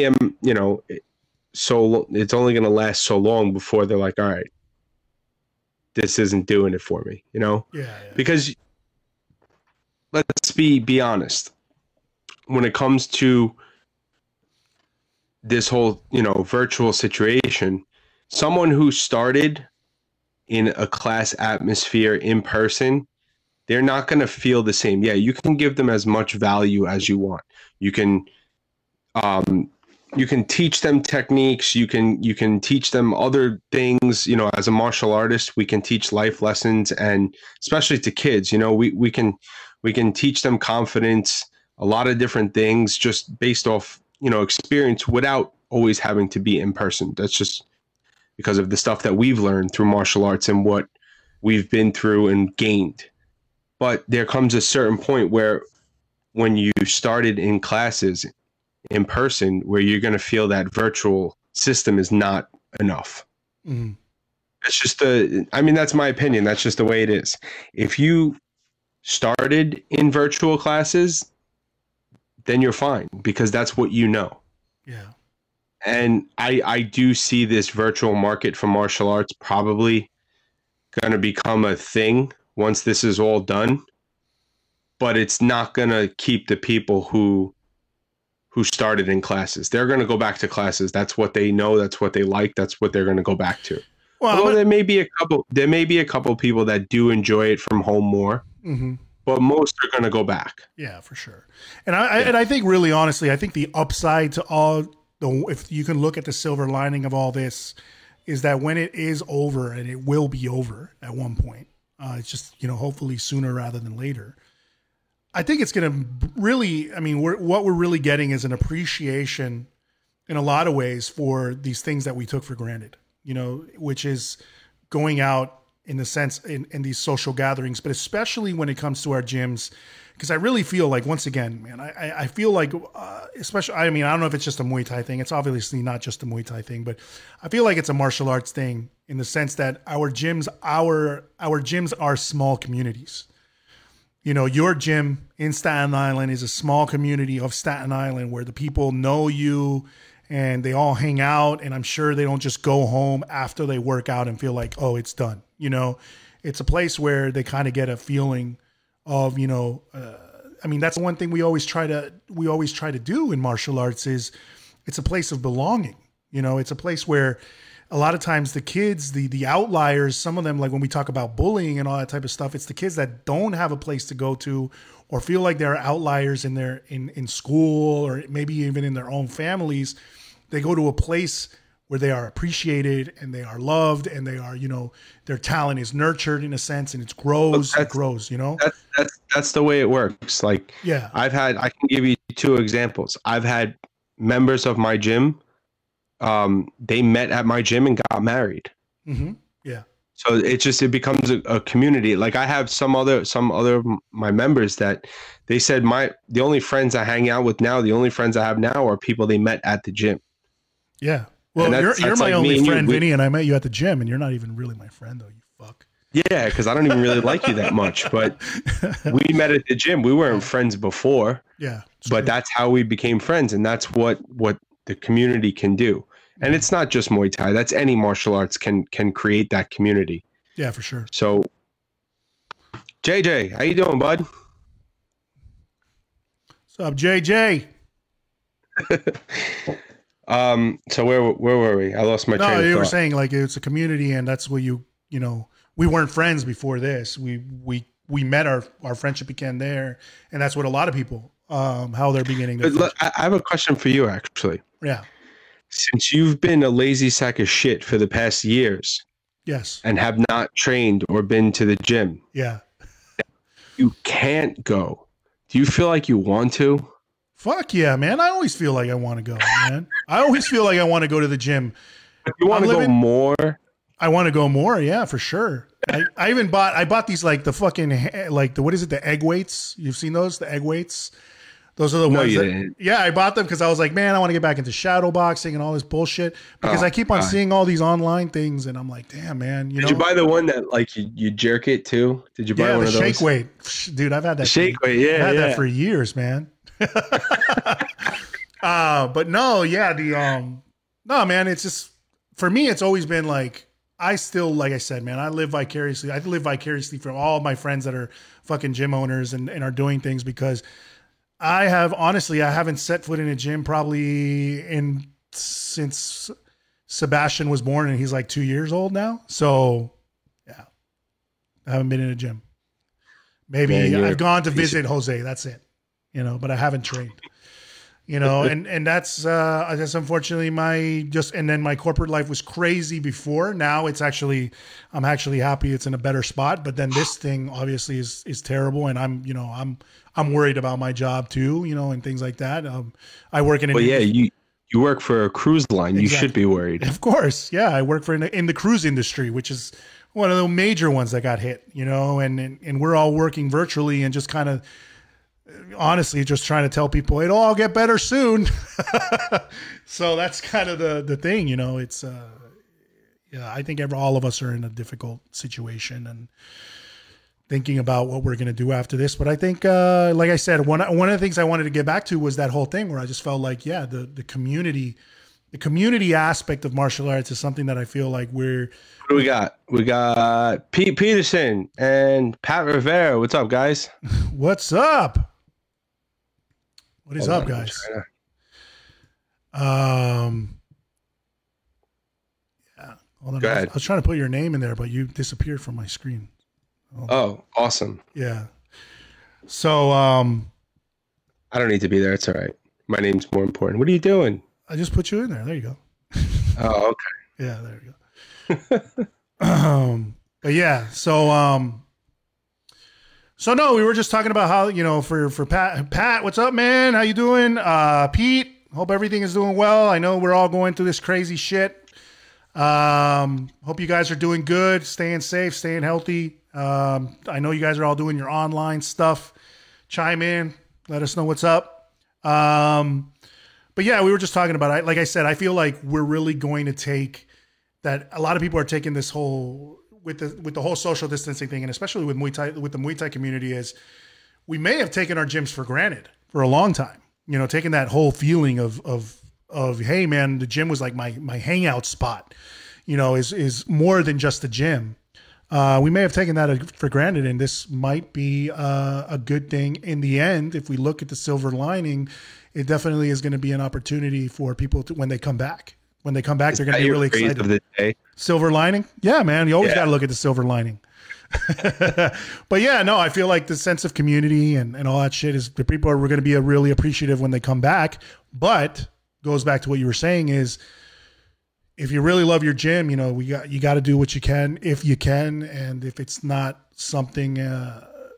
[SPEAKER 3] so it's only going to last so long before they're like, all right, this isn't doing it for me,
[SPEAKER 2] Yeah.
[SPEAKER 3] Because let's be honest, when it comes to this whole, virtual situation, someone who started in a class atmosphere in person, they're not going to feel the same. Yeah, you can give them as much value as you want. You can teach them techniques. You can teach them other things. As a martial artist, we can teach life lessons, and especially to kids, we can teach them confidence, a lot of different things just based off, experience, without always having to be in person. That's just because of the stuff that we've learned through martial arts and what we've been through and gained. But there comes a certain point where when you started in classes in person, where you're going to feel that virtual system is not enough. Mm-hmm. It's just that's my opinion. That's just the way it is. If you started in virtual classes, then you're fine, because that's what you know.
[SPEAKER 2] Yeah.
[SPEAKER 3] And I do see this virtual market for martial arts probably going to become a thing once this is all done, but it's not going to keep the people who started in classes. They're going to go back to classes. That's what they know. That's what they like. That's what they're going to go back to. Well, there may be a couple people that do enjoy it from home more, mm-hmm. but most are going to go back.
[SPEAKER 2] Yeah, for sure. And I think, really honestly, I think the upside to if you can look at the silver lining of all this, is that when it is over, and it will be over at one point, it's just, hopefully sooner rather than later, I think it's going to really, what we're really getting is an appreciation in a lot of ways for these things that we took for granted, which is going out in the sense in these social gatherings, but especially when it comes to our gyms. Because I really feel like, once again, man, I feel like, especially, I don't know if it's just a Muay Thai thing. It's obviously not just a Muay Thai thing, but I feel like it's a martial arts thing, in the sense that our gyms are small communities. Your gym in Staten Island is a small community of Staten Island, where the people know you and they all hang out. And I'm sure they don't just go home after they work out and feel like, oh, it's done. It's a place where they kind of get a feeling of, that's the one thing we always try to do in martial arts, is it's a place of belonging. It's a place where a lot of times the kids, the outliers, some of them, like when we talk about bullying and all that type of stuff, it's the kids that don't have a place to go to, or feel like they're outliers in school, or maybe even in their own families. They go to a place where they are appreciated and they are loved, and they are, their talent is nurtured in a sense, and it grows.
[SPEAKER 3] that's the way it works. Like,
[SPEAKER 2] Yeah.
[SPEAKER 3] I can give you 2 examples. I've had members of my gym, they met at my gym and got married.
[SPEAKER 2] Mm-hmm. Yeah.
[SPEAKER 3] So it becomes a community. Like, I have some other my members that they said the only friends I hang out with now, the only friends I have now are people they met at the gym.
[SPEAKER 2] Yeah. Well, you're my
[SPEAKER 3] like
[SPEAKER 2] only friend, Vinny, and I met you at the gym, and you're not even really my friend, though. You fuck.
[SPEAKER 3] Yeah, because I don't even really like you that much. But we met at the gym. We weren't friends before.
[SPEAKER 2] Yeah.
[SPEAKER 3] But that's how we became friends, and that's what the community can do. And it's not just Muay Thai. That's any martial arts can create that community.
[SPEAKER 2] Yeah, for sure.
[SPEAKER 3] So, JJ, how you doing, bud?
[SPEAKER 2] What's up, JJ?
[SPEAKER 3] So where were we? I lost my train of thought.
[SPEAKER 2] No, you were saying like it's a community, and that's where you know, we weren't friends before this. We met, our friendship began there, and that's what a lot of people how they're beginning.
[SPEAKER 3] I have a question for you, actually.
[SPEAKER 2] Yeah.
[SPEAKER 3] Since you've been a lazy sack of shit for the past years,
[SPEAKER 2] yes,
[SPEAKER 3] and have not trained or been to the gym,
[SPEAKER 2] yeah,
[SPEAKER 3] you can't go. Do you feel like you want to?
[SPEAKER 2] Fuck yeah, man. I always feel like I want to go, man. I always feel like I want to go to the gym.
[SPEAKER 3] If you want to go more?
[SPEAKER 2] I want to go more, yeah, for sure. I bought these like the fucking like what is it, the egg weights? You've seen those, the egg weights? Those are the ones that, yeah, I bought them because I was like, man, I want to get back into shadow boxing and all this bullshit because I keep on seeing all these online things and I'm like, damn, man.
[SPEAKER 3] Did you buy the one that like you jerk it too? Did you buy one of those?
[SPEAKER 2] Yeah, the shake weight. Dude, I've had that.
[SPEAKER 3] Shake weight, yeah.
[SPEAKER 2] I've had that for years, man. But no, yeah, no, man, it's just, for me, it's always been like, I still, like I said, man, I live vicariously from all of my friends that are fucking gym owners and are doing things because I haven't set foot in a gym probably since Sebastian was born and he's like 2 years old now. So yeah, I haven't been in a gym. Maybe I've gone to visit Jose. That's it, but I haven't trained, and that's unfortunately and then my corporate life was crazy before. Now I'm actually happy it's in a better spot, but then this thing obviously is terrible. And I'm worried about my job too, and things like that. I work in
[SPEAKER 3] you work for a cruise line. Exactly. You should be worried.
[SPEAKER 2] Of course. Yeah. I work in the cruise industry, which is one of the major ones that got hit, and we're all working virtually and just kind of honestly just trying to tell people it'll all get better soon. So that's kind of the thing, it's, I think all of us are in a difficult situation and thinking about what we're going to do after this. But I think, like I said, one of the things I wanted to get back to was that whole thing where I just felt like, yeah, the community aspect of martial arts is something that I feel like we're.
[SPEAKER 3] What do we got? We got Pete Peterson and Pat Rivera. What's up, guys?
[SPEAKER 2] What's up? What is up, guys? Yeah. Hold on.
[SPEAKER 3] Go ahead.
[SPEAKER 2] I was trying to put your name in there, but you disappeared from my screen.
[SPEAKER 3] Oh, awesome.
[SPEAKER 2] Yeah. So,
[SPEAKER 3] I don't need to be there. It's all right. My name's more important. What are you doing?
[SPEAKER 2] I just put you in there. There you go.
[SPEAKER 3] Oh, okay.
[SPEAKER 2] Yeah, there you go. But yeah, so no, we were just talking about how, for Pat, what's up, man? How you doing? Pete, hope everything is doing well. I know we're all going through this crazy shit. Hope you guys are doing good, staying safe, staying healthy. I know you guys are all doing your online stuff. Chime in, let us know what's up. But yeah, we were just talking about it. Like I said, I feel like we're really going to take that. A lot of people are taking this whole with the whole social distancing thing, and especially with Muay Thai, with the Muay Thai community, is we may have taken our gyms for granted for a long time. Taking that whole feeling of hey man, the gym was like my hangout spot. Is more than just the gym. We may have taken that for granted, and this might be a good thing in the end. If we look at the silver lining, it definitely is going to be an opportunity for people when they come back. When they come back, they're going to be really excited.
[SPEAKER 3] Of the day?
[SPEAKER 2] Silver lining? Yeah, man. You always got to look at the silver lining. But yeah, no, I feel like the sense of community and all that shit is the people are going to be really appreciative when they come back. But goes back to what you were saying is, if you really love your gym, you got to do what you can if you can, and if it's not something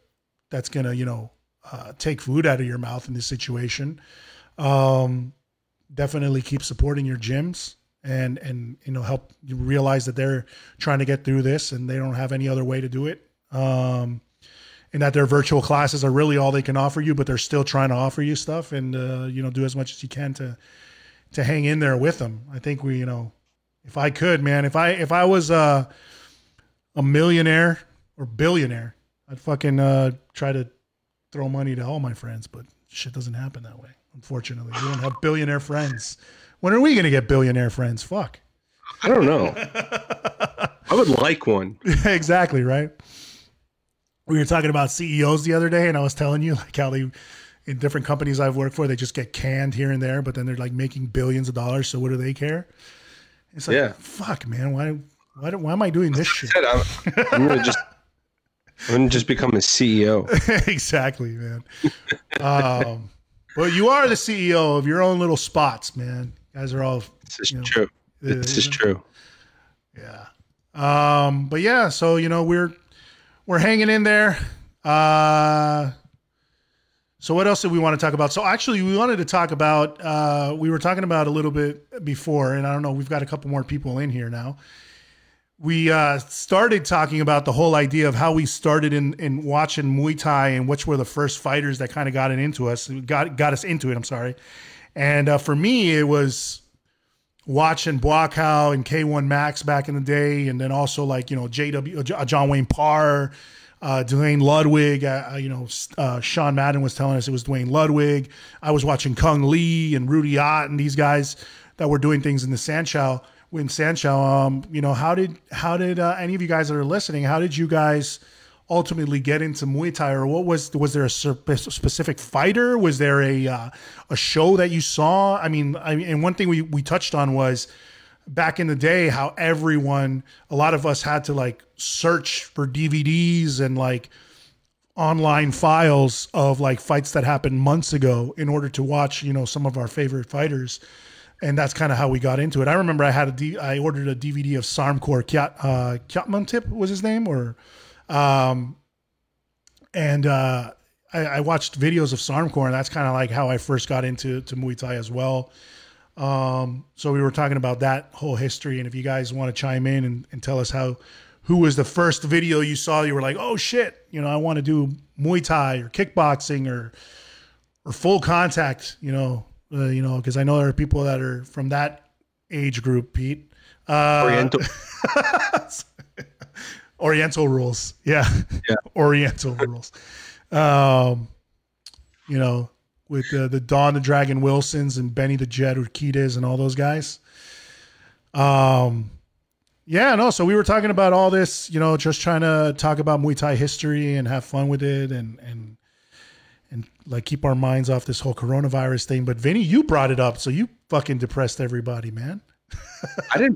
[SPEAKER 2] that's gonna, take food out of your mouth in this situation. Definitely keep supporting your gyms and help you realize that they're trying to get through this and they don't have any other way to do it. And that their virtual classes are really all they can offer you, but they're still trying to offer you stuff and, do as much as you can to hang in there with them. I think if I could, man, if I was a millionaire or billionaire, I'd fucking try to throw money to all my friends, but shit doesn't happen that way. Unfortunately, we don't have billionaire friends. When are we going to get billionaire friends? Fuck.
[SPEAKER 3] I don't know. I would like one.
[SPEAKER 2] Exactly. Right. We were talking about CEOs the other day, and I was telling you like how in different companies I've worked for, they just get canned here and there, but then they're like making billions of dollars. So what do they care? It's like, fuck, man. Why am I doing this shit?
[SPEAKER 3] I'm going to just become a CEO.
[SPEAKER 2] Exactly, man. But you are the CEO of your own little spots, man. You guys are all.
[SPEAKER 3] This is true. This is true.
[SPEAKER 2] Yeah. But yeah, so we're hanging in there. So what else did we want to talk about? So actually, we wanted to talk about. We were talking about a little bit before, and I don't know. We've got a couple more people in here now. We started talking about the whole idea of how we started in watching Muay Thai and which were the first fighters that kind of got us into it. I'm sorry. And for me, it was watching Buakaw and K1 Max back in the day. And then also John Wayne Parr, Dwayne Ludwig, Sean Madden was telling us it was Dwayne Ludwig. I was watching Kung Lee and Rudy Ott and these guys that were doing things in the Sanchow. How did any of you guys that are listening, how did you guys ultimately get into Muay Thai, or was there a specific fighter? Was there a show that you saw? And one thing we touched on was back in the day, how a lot of us had to like search for DVDs and like online files of like fights that happened months ago in order to watch, some of our favorite fighters. And that's kind of how we got into it. I remember I ordered a DVD of Sarmkor Kyatmantip was his name, I watched videos of Sarmkor, and that's kind of like how I first got into Muay Thai as well. So we were talking about that whole history, and if you guys want to chime in and tell us who was the first video you saw, you were like, oh shit, I want to do Muay Thai or kickboxing or full contact, because I know there are people that are from that age group, Pete. Oriental rules. Yeah. Oriental rules. With the Don the Dragon Wilsons and Benny the Jet Urquidez and all those guys. So we were talking about all this, just trying to talk about Muay Thai history and have fun with it and like keep our minds off this whole coronavirus thing. But Vinny, you brought it up, so you fucking depressed everybody, man.
[SPEAKER 3] I didn't.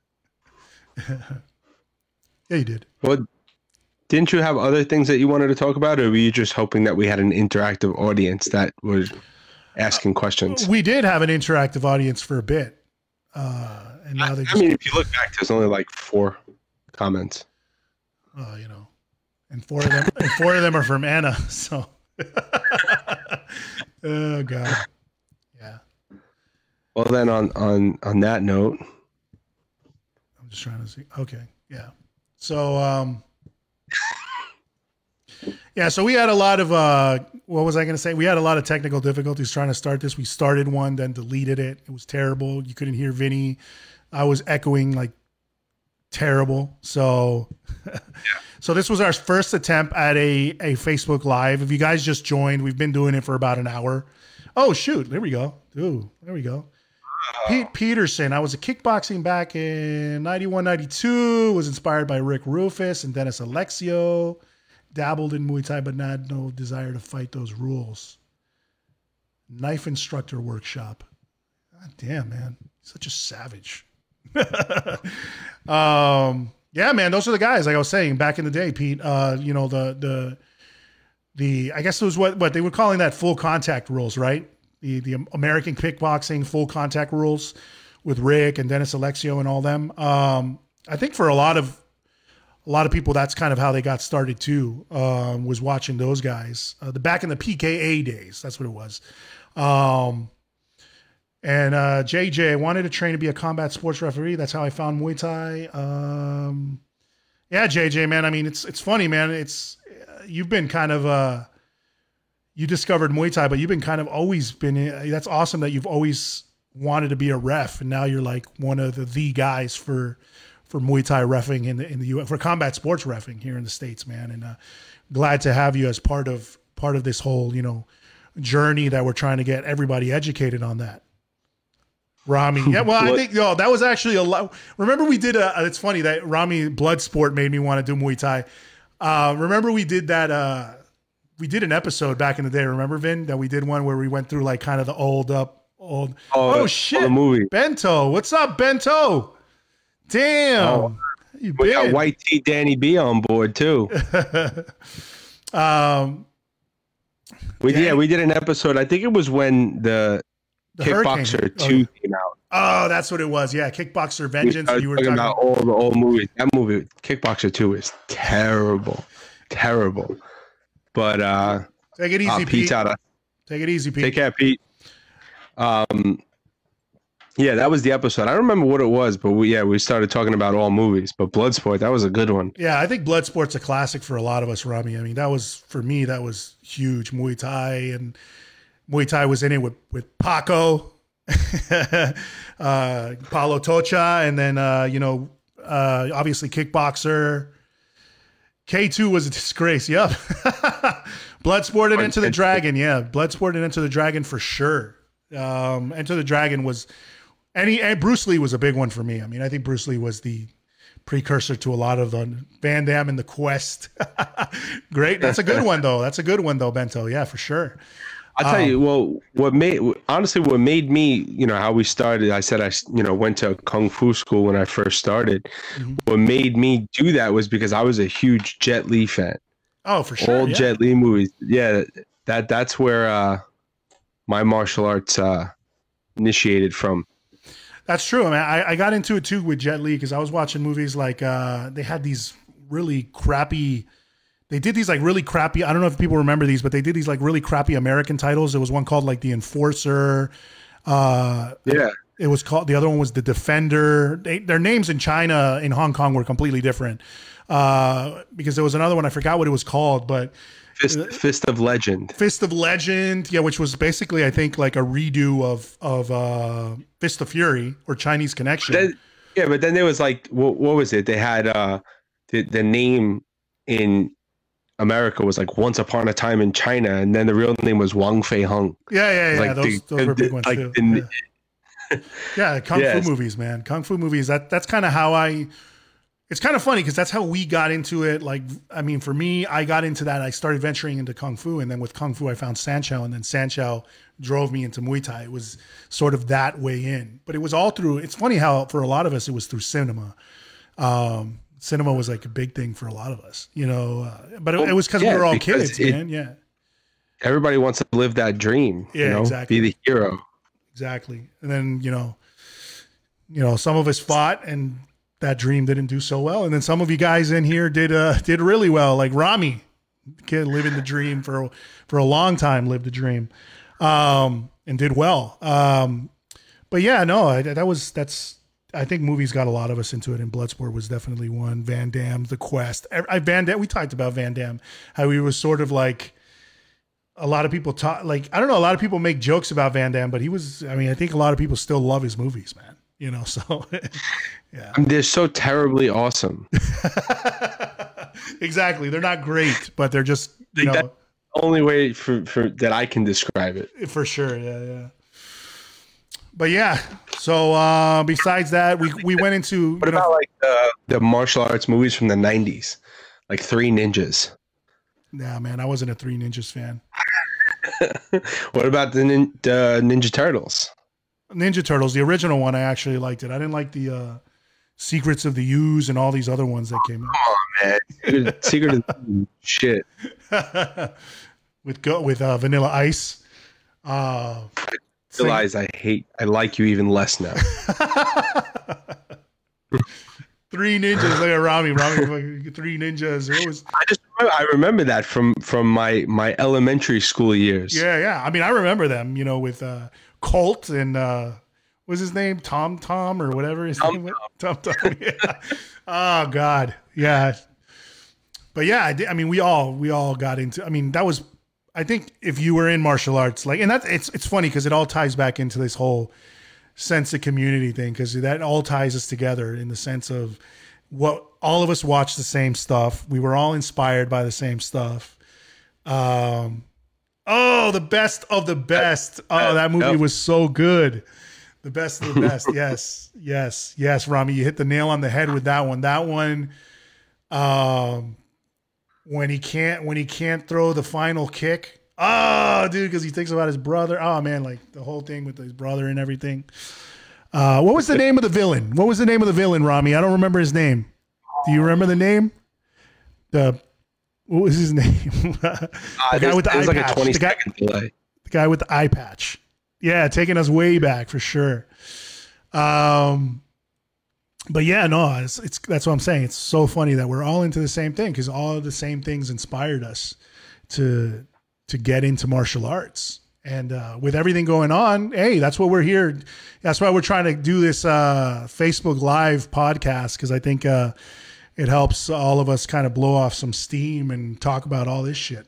[SPEAKER 2] Yeah, you did.
[SPEAKER 3] Well, didn't you have other things that you wanted to talk about, or were you just hoping that we had an interactive audience that was asking questions?
[SPEAKER 2] We did have an interactive audience for a bit. And now
[SPEAKER 3] if you look back, there's only like 4 comments.
[SPEAKER 2] And 4 of them are from Anna, so oh God. Yeah.
[SPEAKER 3] Well then on that note.
[SPEAKER 2] I'm just trying to see. Okay. Yeah. So so we had a lot of what was I going to say? We had a lot of technical difficulties trying to start this. We started one, then deleted it. It was terrible. You couldn't hear Vinny. I was echoing like terrible. So So this was our first attempt at a Facebook Live. If you guys just joined, we've been doing it for about an hour. Oh, shoot. There we go. Ooh, there we go. Pete Peterson. I was a kickboxing back in 91, 92. Was inspired by Rick Rufus and Dennis Alexio. Dabbled in Muay Thai, but had no desire to fight those rules. Knife instructor workshop. God damn, man. Such a savage. Yeah, man, those are the guys. Like I was saying back in the day, Pete. The I guess it was what they were calling that full contact rules, right? The American kickboxing full contact rules with Rick and Dennis Alexio and all them. I think for a lot of a lot of people, that's kind of how they got started too, was watching those guys. Back in the PKA days, that's what it was. And JJ, I wanted to train to be a combat sports referee. That's how I found Muay Thai. Yeah, JJ, man. I mean, it's funny, man. You've been kind of you discovered Muay Thai, but you've been kind of always been. That's awesome that you've always wanted to be a ref, and now you're like one of the guys for Muay Thai reffing in the U.S. for combat sports reffing here in the States, man. And glad to have you as part of this whole journey that we're trying to get everybody educated on that. Rami, yeah, well, I think that was actually a lot. Remember, we did it's funny that Rami Bloodsport made me want to do Muay Thai. Remember, we did that. We did an episode back in the day. Remember, Vin, that we did one where we went through like kind of the old. Oh shit,
[SPEAKER 3] the movie.
[SPEAKER 2] Bento, what's up, Bento? Damn,
[SPEAKER 3] we got White T Danny B on board too. We did an episode. I think it was when the Kickboxer 2 came out.
[SPEAKER 2] Oh, that's what it was. Yeah, Kickboxer Vengeance.
[SPEAKER 3] You were talking about all the old movies. That movie, Kickboxer 2, is terrible. But
[SPEAKER 2] take it easy, Pete. Take it easy, Pete.
[SPEAKER 3] Take care, Pete. Yeah, that was the episode. I don't remember what it was, but we started talking about all movies. But Bloodsport, that was a good one.
[SPEAKER 2] Yeah, I think Bloodsport's a classic for a lot of us, Rami. I mean, that was huge. Muay Thai, and Muay Thai was in it with Paco, Paulo Tocha, and then obviously Kickboxer. K2 was a disgrace. Yep. Bloodsport and Enter the Dragon. Yeah, Bloodsport and Enter the Dragon for sure. Enter the Dragon was, and Bruce Lee was a big one for me. I mean, I think Bruce Lee was the precursor to a lot of the Van Damme and the Quest. Great. That's a good one though. Bento. Yeah, for sure.
[SPEAKER 3] I'll tell you, what made me, how we started, I said, went to Kung Fu school when I first started. Mm-hmm. What made me do that was because I was a huge Jet Li fan.
[SPEAKER 2] Oh, for sure.
[SPEAKER 3] All Jet Li movies. Yeah. That's where, my martial arts, initiated from.
[SPEAKER 2] That's true. I mean, I got into it too with Jet Li because I was watching movies like, they had these really crappy, I don't know if people remember these, but they did these like really crappy American titles. There was one called like The Enforcer. It was called, the other one was The Defender. Their names in China, in Hong Kong, were completely different. Because there was another one, I forgot what it was called, but
[SPEAKER 3] Fist of Legend.
[SPEAKER 2] Fist of Legend, yeah, which was basically, I think, like a redo of Fist of Fury or Chinese Connection.
[SPEAKER 3] But then there was like, what was it? They had the name in America was like Once Upon a Time in China, and then the real name was Wang Fei Hung.
[SPEAKER 2] Yeah.
[SPEAKER 3] Like
[SPEAKER 2] those were big ones too. Yeah, Kung Fu movies, man. Kung Fu movies. That's kind of how it's kind of funny because that's how we got into it. Like, I mean, for me, I got into that. I started venturing into Kung Fu, and then with Kung Fu, I found Sanshou, and then Sanshou drove me into Muay Thai. It was sort of that way in, but it was all through. It's funny how for a lot of us, it was through cinema. Cinema was like a big thing for a lot of us, but it was because we were all kids, man. Yeah.
[SPEAKER 3] Everybody wants to live that dream,
[SPEAKER 2] exactly.
[SPEAKER 3] Be the hero.
[SPEAKER 2] Exactly. And then, some of us fought and that dream didn't do so well. And then some of you guys in here did really well. Like Rami, kid living the dream for a long time, lived the dream, and did well. But yeah, no, I think movies got a lot of us into it, and Bloodsport was definitely one. Van Damme, The Quest. Van Damme, we talked about Van Damme, how he was sort of like, a lot of people talk, like, I don't know, a lot of people make jokes about Van Damme, but I think a lot of people still love his movies, man. So, yeah.
[SPEAKER 3] They're so terribly awesome.
[SPEAKER 2] Exactly. They're not great, but they're just,
[SPEAKER 3] that's the only way for that I can describe it.
[SPEAKER 2] For sure, yeah. But yeah, so besides that, we went into...
[SPEAKER 3] What about like the martial arts movies from the 90s? Like Three Ninjas?
[SPEAKER 2] Nah, man, I wasn't a Three Ninjas fan.
[SPEAKER 3] What about the Ninja Turtles?
[SPEAKER 2] Ninja Turtles, the original one, I actually liked it. I didn't like the Secrets of the Ooze and all these other ones that came out.
[SPEAKER 3] Come on, man. Secret of the shit.
[SPEAKER 2] with Vanilla Ice.
[SPEAKER 3] Realize I like you even less now.
[SPEAKER 2] Three ninjas. Look at Rami. Rami, three ninjas.
[SPEAKER 3] I remember that from my elementary school years.
[SPEAKER 2] Yeah. I mean, I remember them. With Colt and what's his name? Tom or whatever his name was. Tom. Yeah. Oh God. Yeah. But yeah, I mean, we all got into. I mean, that was. I think if you were in martial arts, and it's funny because it all ties back into this whole sense of community thing, because that all ties us together in the sense of what all of us watched the same stuff. We were all inspired by the same stuff. The best of the best. Oh, that movie was so good. The best of the best. Yes, Rami, you hit the nail on the head with that one. That one, when he can't throw the final kick. Oh, dude, because he thinks about his brother. Oh man, like the whole thing with his brother and everything. What was the name of the villain? Rami? I don't remember his name. Do you remember the name? What was his name? The guy with the eye patch. Like a 20-second delay. The guy with the eye patch. Yeah, taking us way back for sure. But yeah, no, it's that's what I'm saying. It's so funny that we're all into the same thing because all of the same things inspired us to get into martial arts. And with everything going on, hey, that's what we're here. That's why we're trying to do this Facebook Live podcast, because I think it helps all of us kind of blow off some steam and talk about all this shit.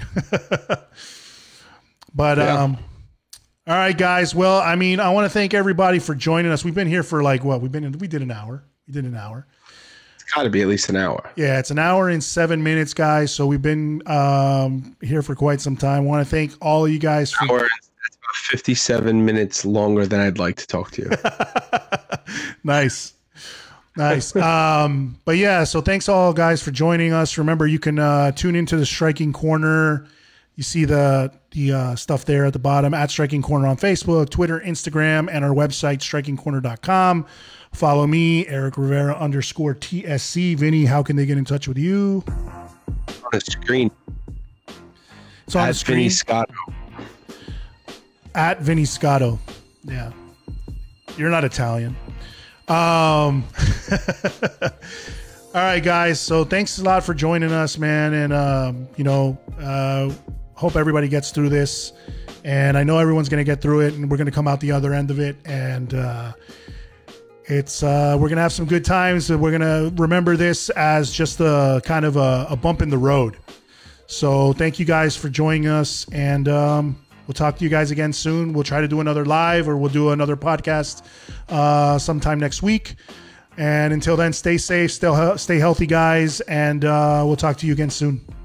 [SPEAKER 2] But all right, guys. Well, I mean, I want to thank everybody for joining us. We've been here for like what? We did an hour.
[SPEAKER 3] It's got to be at least an hour.
[SPEAKER 2] Yeah, it's an hour and 7 minutes, guys. So we've been here for quite some time. I want to thank all of you guys.
[SPEAKER 3] That's about 57 minutes longer than I'd like to talk to you.
[SPEAKER 2] Nice. But yeah, so thanks all guys for joining us. Remember, you can tune into the Striking Corner. You see the stuff there at the bottom at Striking Corner on Facebook, Twitter, Instagram, and our website, strikingcorner.com. Follow me, Eric Rivera _TSC. Vinny, how can they get in touch with you?
[SPEAKER 3] On the screen.
[SPEAKER 2] It's on the screen.
[SPEAKER 3] Vinny Scotto.
[SPEAKER 2] At Vinny Scotto. Yeah. You're not Italian. All right, guys. So thanks a lot for joining us, man. And, hope everybody gets through this. And I know everyone's going to get through it, and we're going to come out the other end of it. And we're going to have some good times. And we're going to remember this as just a kind of a bump in the road. So thank you guys for joining us. And we'll talk to you guys again soon. We'll try to do another live, or we'll do another podcast sometime next week. And until then, stay safe, stay healthy, guys. And we'll talk to you again soon.